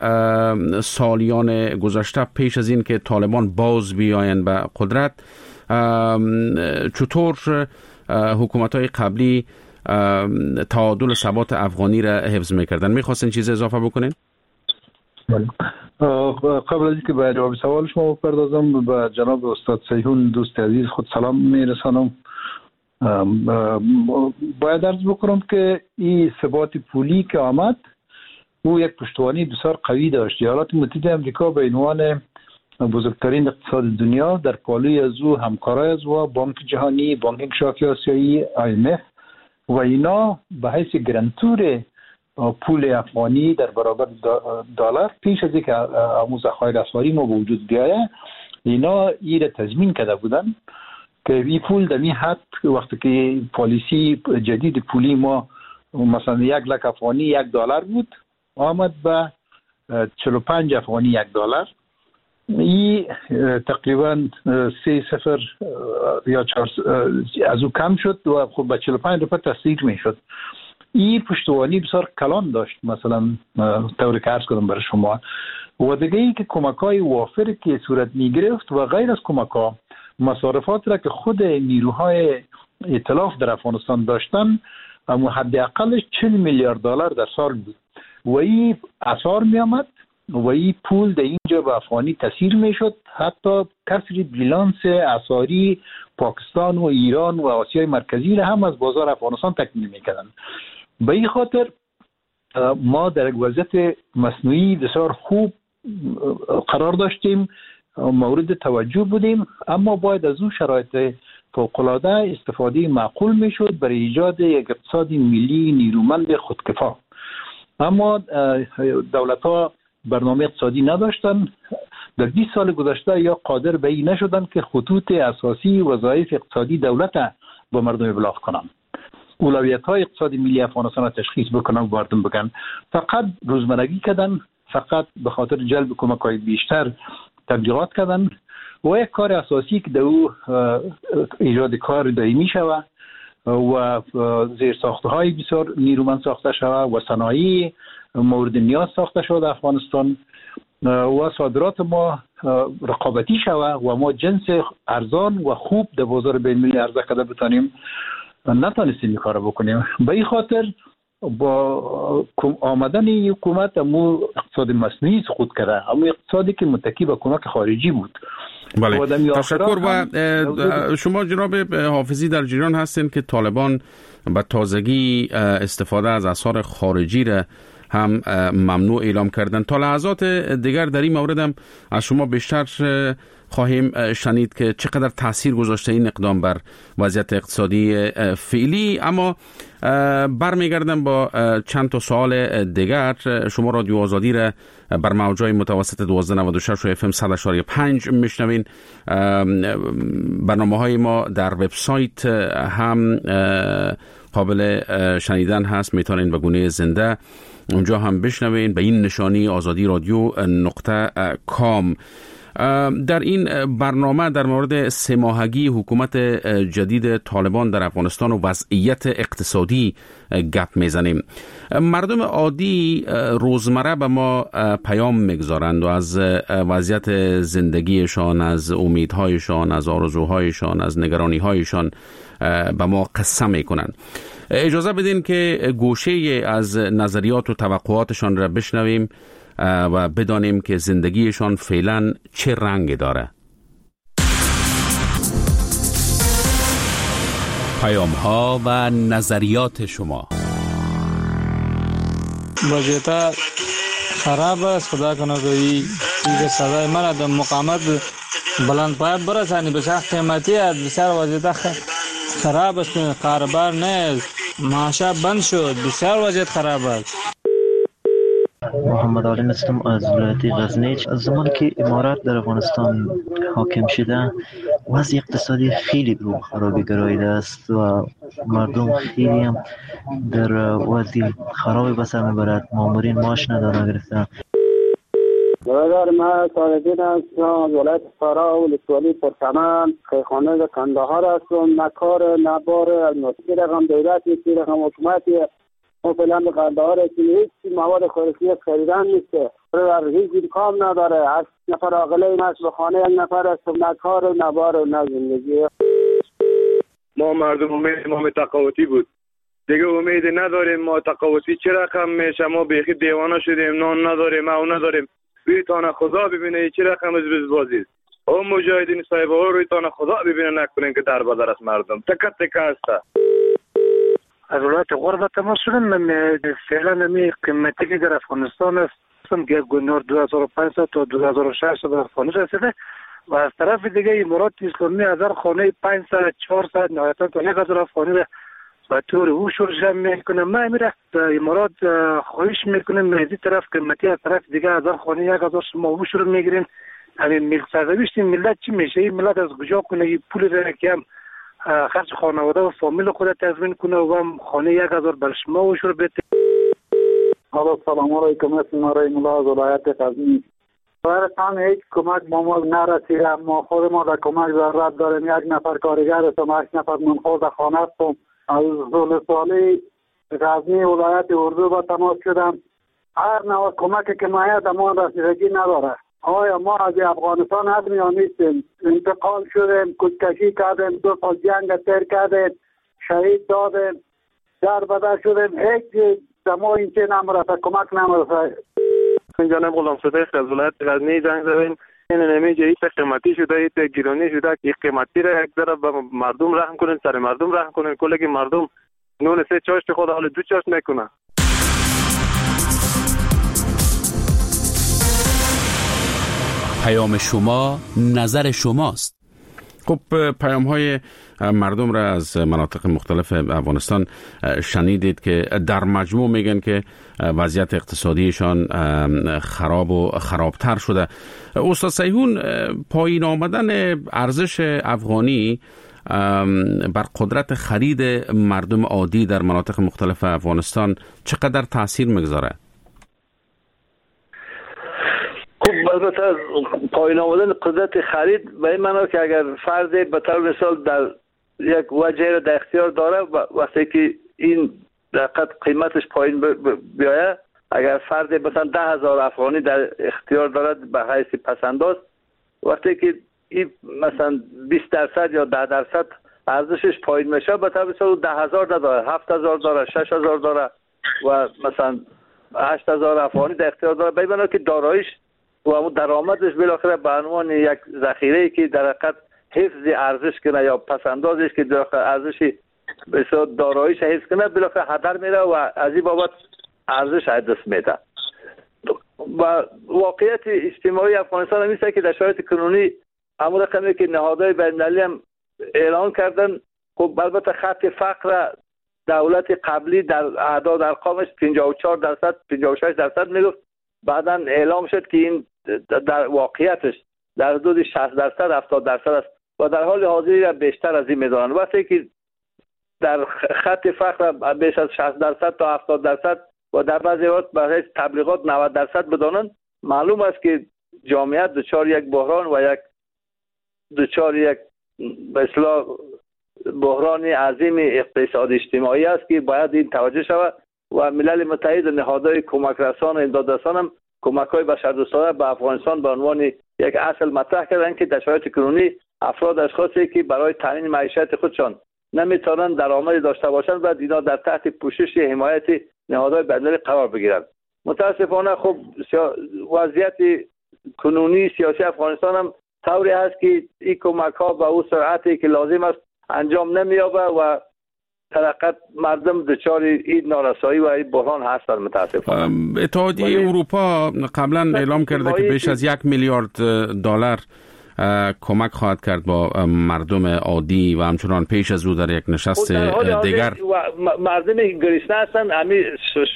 سالیان گذشته پیش از این که طالبان باز بیاین به قدرت چطور حکومت‌های قبلی تعادل و ثبات افغانی را حفظ میکردن؟ میخواستین چیز اضافه بکنین؟ بله. قبل از اینکه به جواب سوال شما بپردازم به جناب استاد سیهون دوست عزیز خود سلام میرسانم. باید عرض بکنم که این ثبات پولی که آمد او یک پشتوانه بسیار قوی داشت. ایالات متحده آمریکا به عنوان بزرگترین اقتصاد دنیا در پالوی از او همکارای از او بانک جهانی، بانک انکشافی آسیایی، آی ام اف و اینا به حیث گرانتور پول افغانی در برابر دلار پیش از اینکه امو ذخایر اسعاری ما به وجود بیایه اینا این تضمین کرده بودن که این پول در این حد وقتی که پالیسی جدید پولی ما مثلا یک لک افغانی یک دلار بود آمد به چهل و پنج افغانی یک دلار، این تقریبا سه صفر یا چهار از او کم شد و خب به چهل و پنج روپیه تصدیق می شد. این پشتوانی بسیار کلان داشت مثلا طوری که عرض کردم برای شما. و دیگه ای که کمک های وافر که صورت می گرفت و غیر از کمک ها مصارفات را که خود نیروهای ائتلاف در افغانستان داشتن اما حد اقلش چهل میلیارد دلار در سال بود و این اثار می آمد و این پول در اینجا به افغانی تسهیل می شد، حتی کسر بیلانس اسعاری پاکستان و ایران و آسیای مرکزی را هم از بازار افغانستان تکمیل می کردن. به این خاطر ما در یک وضعیت مصنوعی بسیار خوب قرار داشتیم، مورد توجه بودیم، اما باید از اون شرایط فوق‌العاده استفاده معقول میشد برای ایجاد یک اقتصاد ملی نیرومند خودکفا. اما دولت ها برنامه اقتصادی نداشتن. در بیست سال گذشته یا قادر به این نشدن که خطوط اساسی وظایف اقتصادی دولت با مردم ابلاغ کنن، اولویت های اقتصادی ملی افغانستان را تشخیص بکنن و مردم بگن. فقط روزمرگی کردن، فقط به خاطر جلب کمک های بیشتر تبلیغات کردن و یک کار اساسی که در او ایجاد کار دائمی شود و زیر ساخته های بسیار نیرومند ساخته شود و صنایع مورد نیاز ساخته شود در افغانستان و صادرات ما رقابتی شود و ما جنس ارزان و خوب در بازار بین المللی عرضه کرده بتانیم، نتانستیم این کار بکنیم. به این خاطر با آمدن حکومت امو اقتصاد مصنوعی سقوط کرده، امو اقتصادی که متکی به کمک خارجی بود. بله، تشکر. و شما جناب حافظی در جریان هستین که طالبان به تازگی استفاده از اسعار خارجی را هم ممنوع اعلام کردن. تا لحظات دیگر در این مورد هم از شما بیشتر خواهیم شنید که چقدر تاثیر گذاشته این اقدام بر وضعیت اقتصادی فعلی. اما برمیگردم با چند تا سوال دیگر. شما رادیو آزادی را بر موجای متوسط دوازده نود و شش و اف ام صد و پنج میشنوین. برنامه‌های ما در وبسایت هم قابل شنیدن هست، میتونین به گونه زنده اونجا هم بشنوین به این نشانی آزادی رادیو نقطه کام. در این برنامه در مورد سه ماهگی حکومت جدید طالبان در افغانستان و وضعیت اقتصادی گپ میزنیم. مردم عادی روزمره به ما پیام میگذارند و از وضعیت زندگیشان، از امیدهایشان، از آرزوهایشان، از نگرانیهایشان به ما قصه میکنند. اجازه بدین که گوشه از نظریات و توقعاتشان را بشنویم و بدانیم که زندگیشان فعلا چه رنگ داره. پیام ها و نظریات شما. وضعیت خراب است. خدا کنه گویی که صدای من در مقامت بلند پایه برسانی بسیار قیمتی است. بسیار وضعیت خراب است، کاربار نیست، معاشا بند شد، بسیار وضعیت خراب است. محمد عالم هستم از ولایت غزنی. از زمانی که امارات در افغانستان حاکم شده وضع اقتصادی خیلی رو خرابی گراییده است و مردم خیلی هم در وضع خرابی بسر میبرد. مامورین معاش ندارن گرفتن. برادر من صالح‌دین هستم از ولایت فرا و ولسوالی پرچمن خیرخانه کندهار هستم. نه کار نه بار از نوسکی رقم دولتی که رقم حکومتی ما فعلا به کندهار هستیم. هیچ مواد خوراکی خریدن نیسته، برادر هیچ کام نداره. هشت نفر عاقله این هست به خانه یک نفر هستم. نه کار و نه بار و نه زندگی. ما مردم امید ما تقاوتی بود دیگه، امید نداریم. ما تقاوتی چه رقم میشه؟ ما بیخی دیوانه شدیم، نان نداریم، او نداریم. روی تانه خدا ببینه چه رقم از بازی. او مجاهدین صاحب ها روی تانه خدا ببینه نکنین که در بدر است مردم تکه تکه است. از ولایت غربت ما شدن فعلا نمی قیمتی که در افغانستان است که گنور دو هزار و پانصد تا دو هزار و ششصد در افغانی رسیده و از طرف دیگه امارات اسلامی هزار خانه پانصد چهارصد نهایتا تا یک هزار افغانی را و طور او شورش میکنه. ما میره امارات خواهش میکنیم از طرف قیمتی از طرف دیگه هزار خانه یک هزار شما او شروع میگیرین. همین ملت سرزویشت ملت چی میشه؟ این ملت از کجا کنه این پول را که هم خرج خانواده و فامیل خود تضمین کنه و هم خانه یک هزار بر شما و شروع بده. سلام علیکم. اسم مرای ملا از ولایت غزنی. برایتان هیچ کمک با ما نرسیده. ما خود ما در کمک ضرورت داریم. یک نفر کارگر هستم، هشت نفر منخوض خانه هستم. از ولسوالی غزنی ولایت اردو با تماس شدم. هر نوع کمکی که ما در ما رسیدگی نداره. آیا ما از افغانستان آدمی ها نیستیم؟ انتقال شدیم، کشکشی کردیم، دو سال جنگ تیر کردیم، شهید دادیم، در بدر شدیم. هیچ در ما این چه نمرسه، کمک نمرسه. این جانب غلام صدیق از ولایت غزنی زنگ زدیم. این نمیجه ایت قیمتی شده، ایت گیرانی شده. این قیمتی را یک ذره به مردم رحم کنین، سر مردم رحم کنین. کلگی مردم نون سه چاشت خود حال دو چاشت نکنه. پیام شما نظر شماست. خب پیام های مردم را از مناطق مختلف افغانستان شنیدید که در مجموع میگن که وضعیت اقتصادیشان خراب و خرابتر شده. استاد سیهون، پایین آمدن ارزش افغانی بر قدرت خرید مردم عادی در مناطق مختلف افغانستان چقدر تاثیر میگذاره؟ خب البته پایین آمدن قدرت خرید به این معنی که اگر فرد به طور مثال در یک وجه را در اختیار داره و وقتی که این دقیقاً قیمتش پایین بیاید، اگر فرد مثلا ده هزار افغانی در اختیار دارد به حیث پسنداز، وقتی که این مثلا بیست درصد یا ده درصد ارزشش پایین میشه، به طور مثال ده هزار نداره، هفت هزار داره، شش هزار داره و مثلا هشت هزار افغانی در اختیار داره، به این معنی که داراییش و اون درآمدش بالاخره به عنوان یک ذخیره که در حقیقت حفظ ارزش کنه یا پس اندازش که در ارزش بسیار داراییش حفظ کنه، بالاخره هدر میره و از این بابت ارزش از دست میده. و واقعیت اجتماعی افغانستان هم میشه که در شرایط کنونی همون رقمی که نهادهای بین‌المللی هم اعلان کردن، خب البته خط فقر دولت قبلی در اعداد ارقامش پنجاه و چهار درصد پنجاه و شش درصد میگفت، بعدا اعلام شد که این در واقعیتش در حدود شصت درصد هفتاد درصد است و در حال حاضر بیشتر از این میدانند. وقتی که در خط فقر بیش از شصت درصد تا هفتاد درصد و در بعضی وقت برای تبلیغات نود درصد بدانند، معلوم است که جامعه دچار یک بحران و یک دچار یک به اصطلاح بحران عظیم اقتصادی اجتماعی است که باید این توجه شود و ملل متحد و نهادهای کمک رسان و امدادرسان هم کمک‌های بشردوستانه به افغانستان به عنوان یک اصل مطرح کردند که در شرایط کنونی افراد اشخاصی که برای تامین معیشت خودشان نمیتونن درآمدی داشته باشند و اینا در تحت پوشش حمایت نهادهای بین‌المللی قرار بگیرند. متاسفانه خب وضعیت کنونی سیاسی افغانستان هم طوری هست که این کمک‌ها به او سرعتی که لازم است انجام نمی‌یابد و طرقت مردم دچار این نارسایی و این بحران هستند. متاسفانه اتحادیه اروپا قبلا اعلام کرده که بیش از یک میلیارد دلار کمک خواهد کرد با مردم عادی و همچنان پیش از او در یک نشست دیگر مردم گریسنه هستند. همین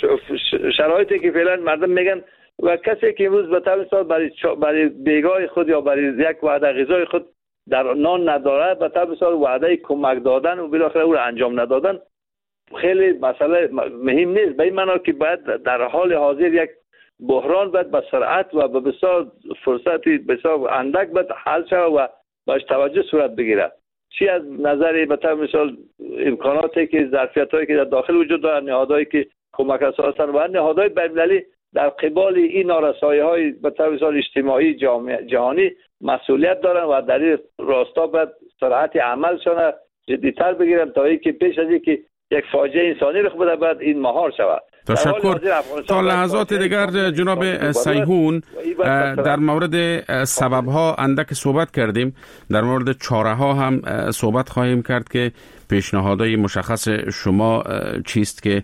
شرایطی که فعلا مردم میگن و کسی که امروز به طور مثال برای برای بیگاه خود یا برای یک وعده غذای خود در نان نداره، به طور مثال وعده کمک دادن و بالاخره او را انجام ندادن خیلی مسئله مهم نیست. به این معنی که باید در حال حاضر یک بحران باید به سرعت و به بسیار فرصتی بسیار اندک باید حل شود و باش توجه صورت بگیره، چی از نظر به طور مثال امکاناتی که ظرفیتایی که در داخل وجود دارن، نهادهایی که کمک رسان هستند و نهادهای بین‌المللی در قبال این نارسایی‌های به طور مثال اجتماعی جهانی مسئولیت دارن و در این راستا باید سرعت عملشان جدی‌تر بگیرن تا اینکه پیش از اینکه یک فاجعه انسانی رخ بده بعد این مهار شود. تشکر. تا لحظات دیگر جناب سیهون در مورد سبب‌ها اندک صحبت کردیم، در مورد چاره‌ها هم صحبت خواهیم کرد که پیشنهادهای مشخص شما چیست که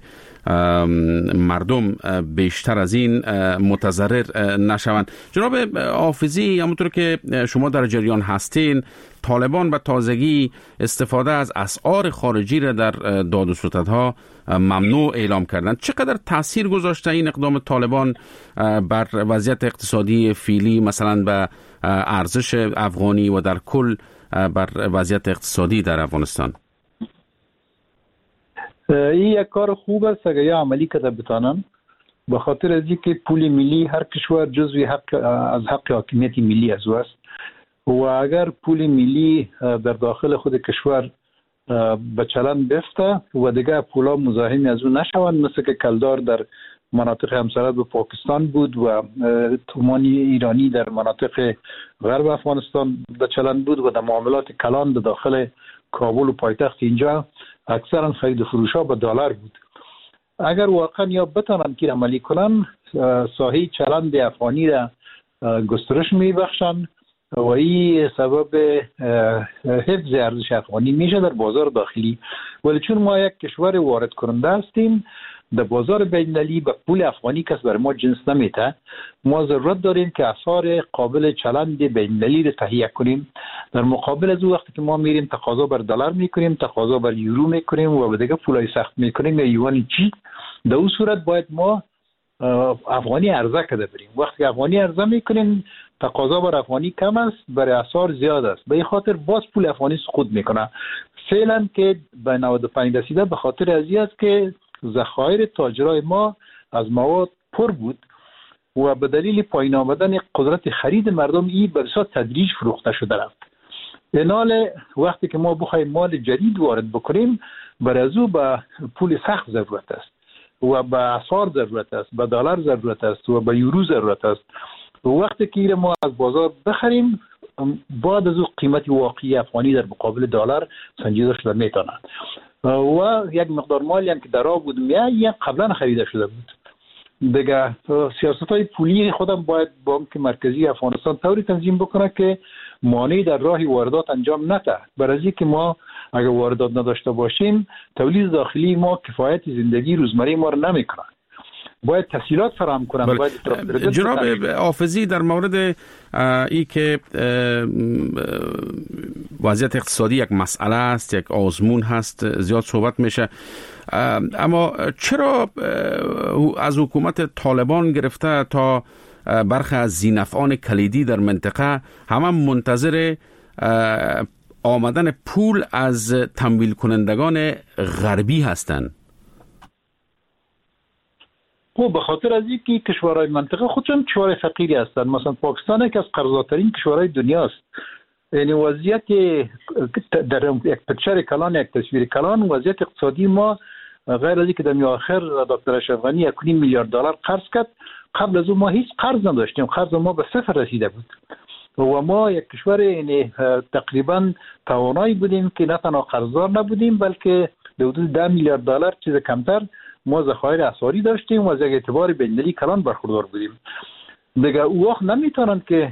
مردم بیشتر از این متضرر نشوند. جناب حافظی، همونطور که شما در جریان هستین، طالبان به تازگی استفاده از اسعار خارجی را در داد و ستدها ممنوع اعلام کردند. چقدر تاثیر گذاشته این اقدام طالبان بر وضعیت اقتصادی فعلی، مثلا به ارزش افغانی و در کل بر وضعیت اقتصادی در افغانستان؟ این یک کار خوب است اگر یا عملی کرده بتانن، به خاطر از اینکه پول ملی هر کشور جزوی حق از حق حاکمیت ملی از او است و اگر پول ملی در داخل خود کشور به چلن بفته و دیگه پولا مزاحم از او نشوند، مثل که کلدار در مناطق همسایه به پاکستان بود و تومان ایرانی در مناطق غرب افغانستان به چلن بود و در معاملات کلان در داخل کابل و پایتخت اینجا اکثرا خرید و فروش ها به دلار بود. اگر واقعا یا بتانند که عملی کنن، ساحه چلند افغانی را گسترش می بخشند و این سبب حفظ ارزش افغانی میشه در بازار داخلی. ولی چون ما یک کشور وارد کننده هستیم، در بازار بین‌المللی به پول افغانی کس بر ما جنس نمیده. ما ضرورت داریم که اسعار قابل چلند بین‌المللی را تهیه کنیم. در مقابل از وقتی که ما میریم تقاضا بر دلار میکنیم، تقاضا بر یورو میکنیم و به دیگه پولای سخت میکنیم یا یوان چی، در اون صورت باید ما افغانی عرضه کرده بریم. وقتی افغانی عرضه میکنیم تقاضا بر افغانی کم است، برای اسعار زیاد است، به این خاطر باز پول افغانی سقوط میکنه. فعلا که به نود و پنج رسیده به خاطر از این است که ذخایر تاجرای ما از مواد پر بود و به دلیل پایین آمدن قدرت خرید مردم این به صورت تدریج فروخته شده رفت. اینال وقتی که ما بخوایم مال جدید وارد بکنیم برای از او به پول سخت ضرورت است و به اسعار ضرورت است، به دلار ضرورت است و به یورو ضرورت است. و وقتی که ما از بازار بخریم بعد از او قیمت واقعی افغانی در مقابل دلار سنجیده شده میتونه و یک مقدار مالی هم که در آب بود میه قبلا خریده شده بود. دیگه سیاست‌های پولی خودم باید بانک مرکزی افغانستان طوری تنظیم بکنه که مانعی در راه واردات انجام نده. برای اینکه ما اگر واردات نداشته باشیم تولید داخلی ما کفایت زندگی روزمره ما رو نمیکنه. باید تسهیلات فراهم کنم. بل... باید جناب حافظی در مورد ای که وضعیت اقتصادی یک مسئله است، یک آزمون هست، زیاد صحبت میشه، اما چرا از حکومت طالبان گرفته تا برخی از ذی‌نفعان کلیدی در منطقه همه منتظر آمدن پول از تمویل کنندگان غربی هستند؟ خب به خاطر از اینکه کشورهای منطقه خودشون کشورهای فقیری هستند. مثلا پاکستان یک از قرضاترین کشورهای دنیاست. یعنی وضعیت در یک پکچر کلان، یک تصویر کلان، وضعیت اقتصادی ما غیر از اینکه در آخر دکتر اشرف غنی یک و نیم میلیارد دلار قرض کرد، قبل از اون ما هیچ قرض نداشتیم. قرض ما به صفر رسیده بود و ما یک کشور یعنی تقریبا توانایی بودیم که نه تنها قرضدار نبودیم بلکه در حدود ده میلیارد دلار چیز کمتر ما ذخایر اسعاری داشتیم و از یک اعتبار بین‌المللی کلان برخوردار بودیم. دیگه او وقت نمیتونن که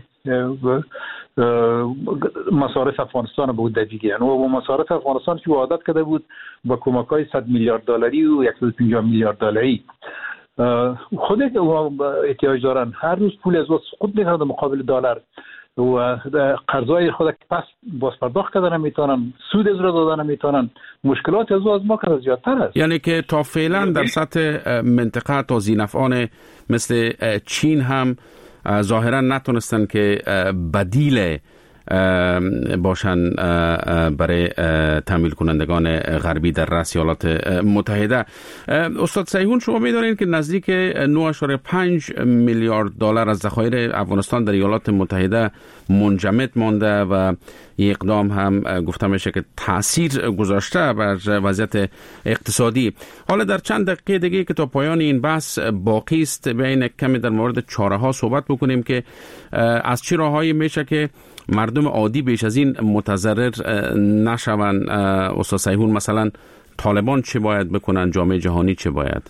مصارف افغانستان رو به خود بگیرن و با مصارف افغانستان که عادت کرده بود با کمک‌های صد میلیارد دلاری و صد و پنجاه میلیارد دلاری خود احتیاج دارن. هر روز پول از وقت سقوط میکنه در مقابل دلار و قرضای خود که پس باز پرداخت کردن نمیتونن، سود از را دادن نمیتونن، مشکلات از از ما که زیادتر است. یعنی که تا فعلا در سطح منطقه تا ذی‌نفعان مثل چین هم ظاهرا نتونستن که بدیل باشن برای تمویل کنندگان غربی در رأس ایالات متحده. استاد صیهون، شما می‌دانید که نزدیک نه و پنج میلیارد دلار از ذخایر افغانستان در ایالات متحده منجمد مانده و این اقدام هم گفته میشه که تاثیر گذاشته بر وضعیت اقتصادی. حالا در چند دقیقه دیگه که تا پایان این بحث باقی است بین کمی در مورد چاره ها صحبت بکنیم که از چه راههایی میشه که مردم عادی بیش از این متضرر نشوند. استاد صیهون، مثلا طالبان چه باید بکنن، جامعه جهانی چه باید؟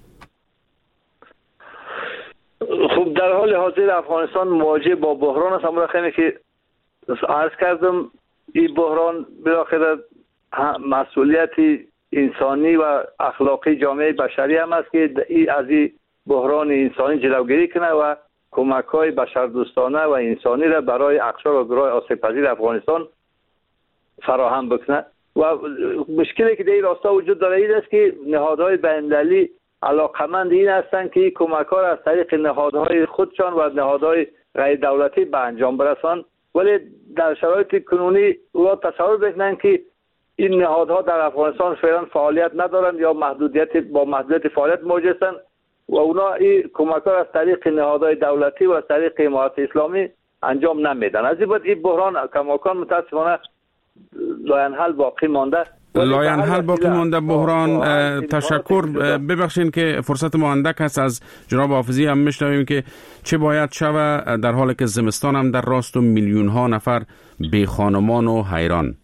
خب در حال حاضر افغانستان مواجه با بحران است. اما خیلی که عرض کردم این بحران بالاخره مسئولیت انسانی و اخلاقی جامعه بشری هم است که از این بحران انسانی جلوگیری کنه و کمک‌های بشردوستانه و انسانی را برای اقشار و گروه آسیب‌پذیر افغانستان فراهم بکنه. و مشکلی که در این راستا وجود داره این است که نهادهای بین‌المللی علاقمند این هستند که این کمک‌ها را از طریق نهادهای خودشان و نهادهای غیر دولتی به انجام برسانند، ولی در شرایط کنونی او تصور بکنند که این نهادها در افغانستان فعلا فعالیت ندارند یا محدودیت با محدودیت فعالیت مواجه هستند و اونا این کمک ها از طریق نهادهای دولتی و از طریق امارات اسلامی انجام نمیدن. از این بعد این بحران کماکان متاسفانه لاینحل باقی مانده. لاینحل باقی مانده بحران. تشکر. ببخشید که فرصت ما اندک هست. از جناب حافظی هم میشنویم که چه باید شود در حالی که زمستان هم در راست و میلیون ها نفر بی خانمان و حیران.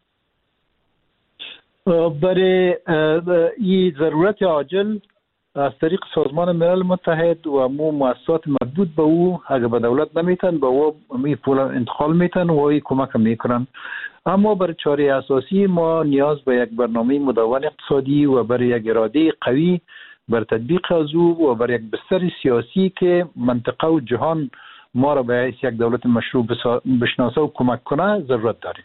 برای این ضرورت عاجل از طریق سازمان ملل متحد و مو مؤسسات مربوط به او اگر به دولت نمیتن به او می پول انتقال میتن و ای کمک میکنن. اما برای چاره اساسی ما نیاز به یک برنامه مدون اقتصادی و برای یک اراده قوی بر تطبیق از او و بر یک بستر سیاسی که منطقه و جهان ما را به یک دولت مشروع بشناسه و کمک کنه ضرورت داریم.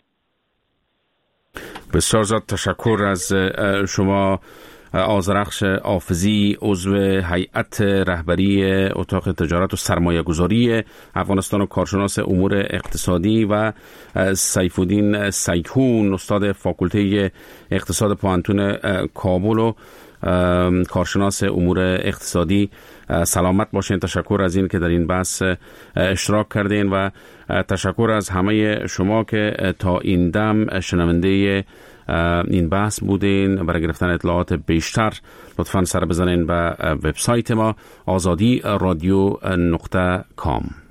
بسیار زیاد تشکر از شما آذرخش حافظی، عضو هیئت رهبری اتاق تجارت و سرمایه گذاری افغانستان و کارشناس امور اقتصادی، و سیفالدین سیدهون، استاد فاکولته اقتصاد پوهنتون کابل و کارشناس امور اقتصادی. سلامت باشین. تشکر از این که در این بحث اشتراک کردین و تشکر از همه شما که تا این دم شنونده این بحث بودین. برای گرفتن اطلاعات بیشتر لطفاً سر بزنین به وبسایت ما آزادی رادیو نقطه کام.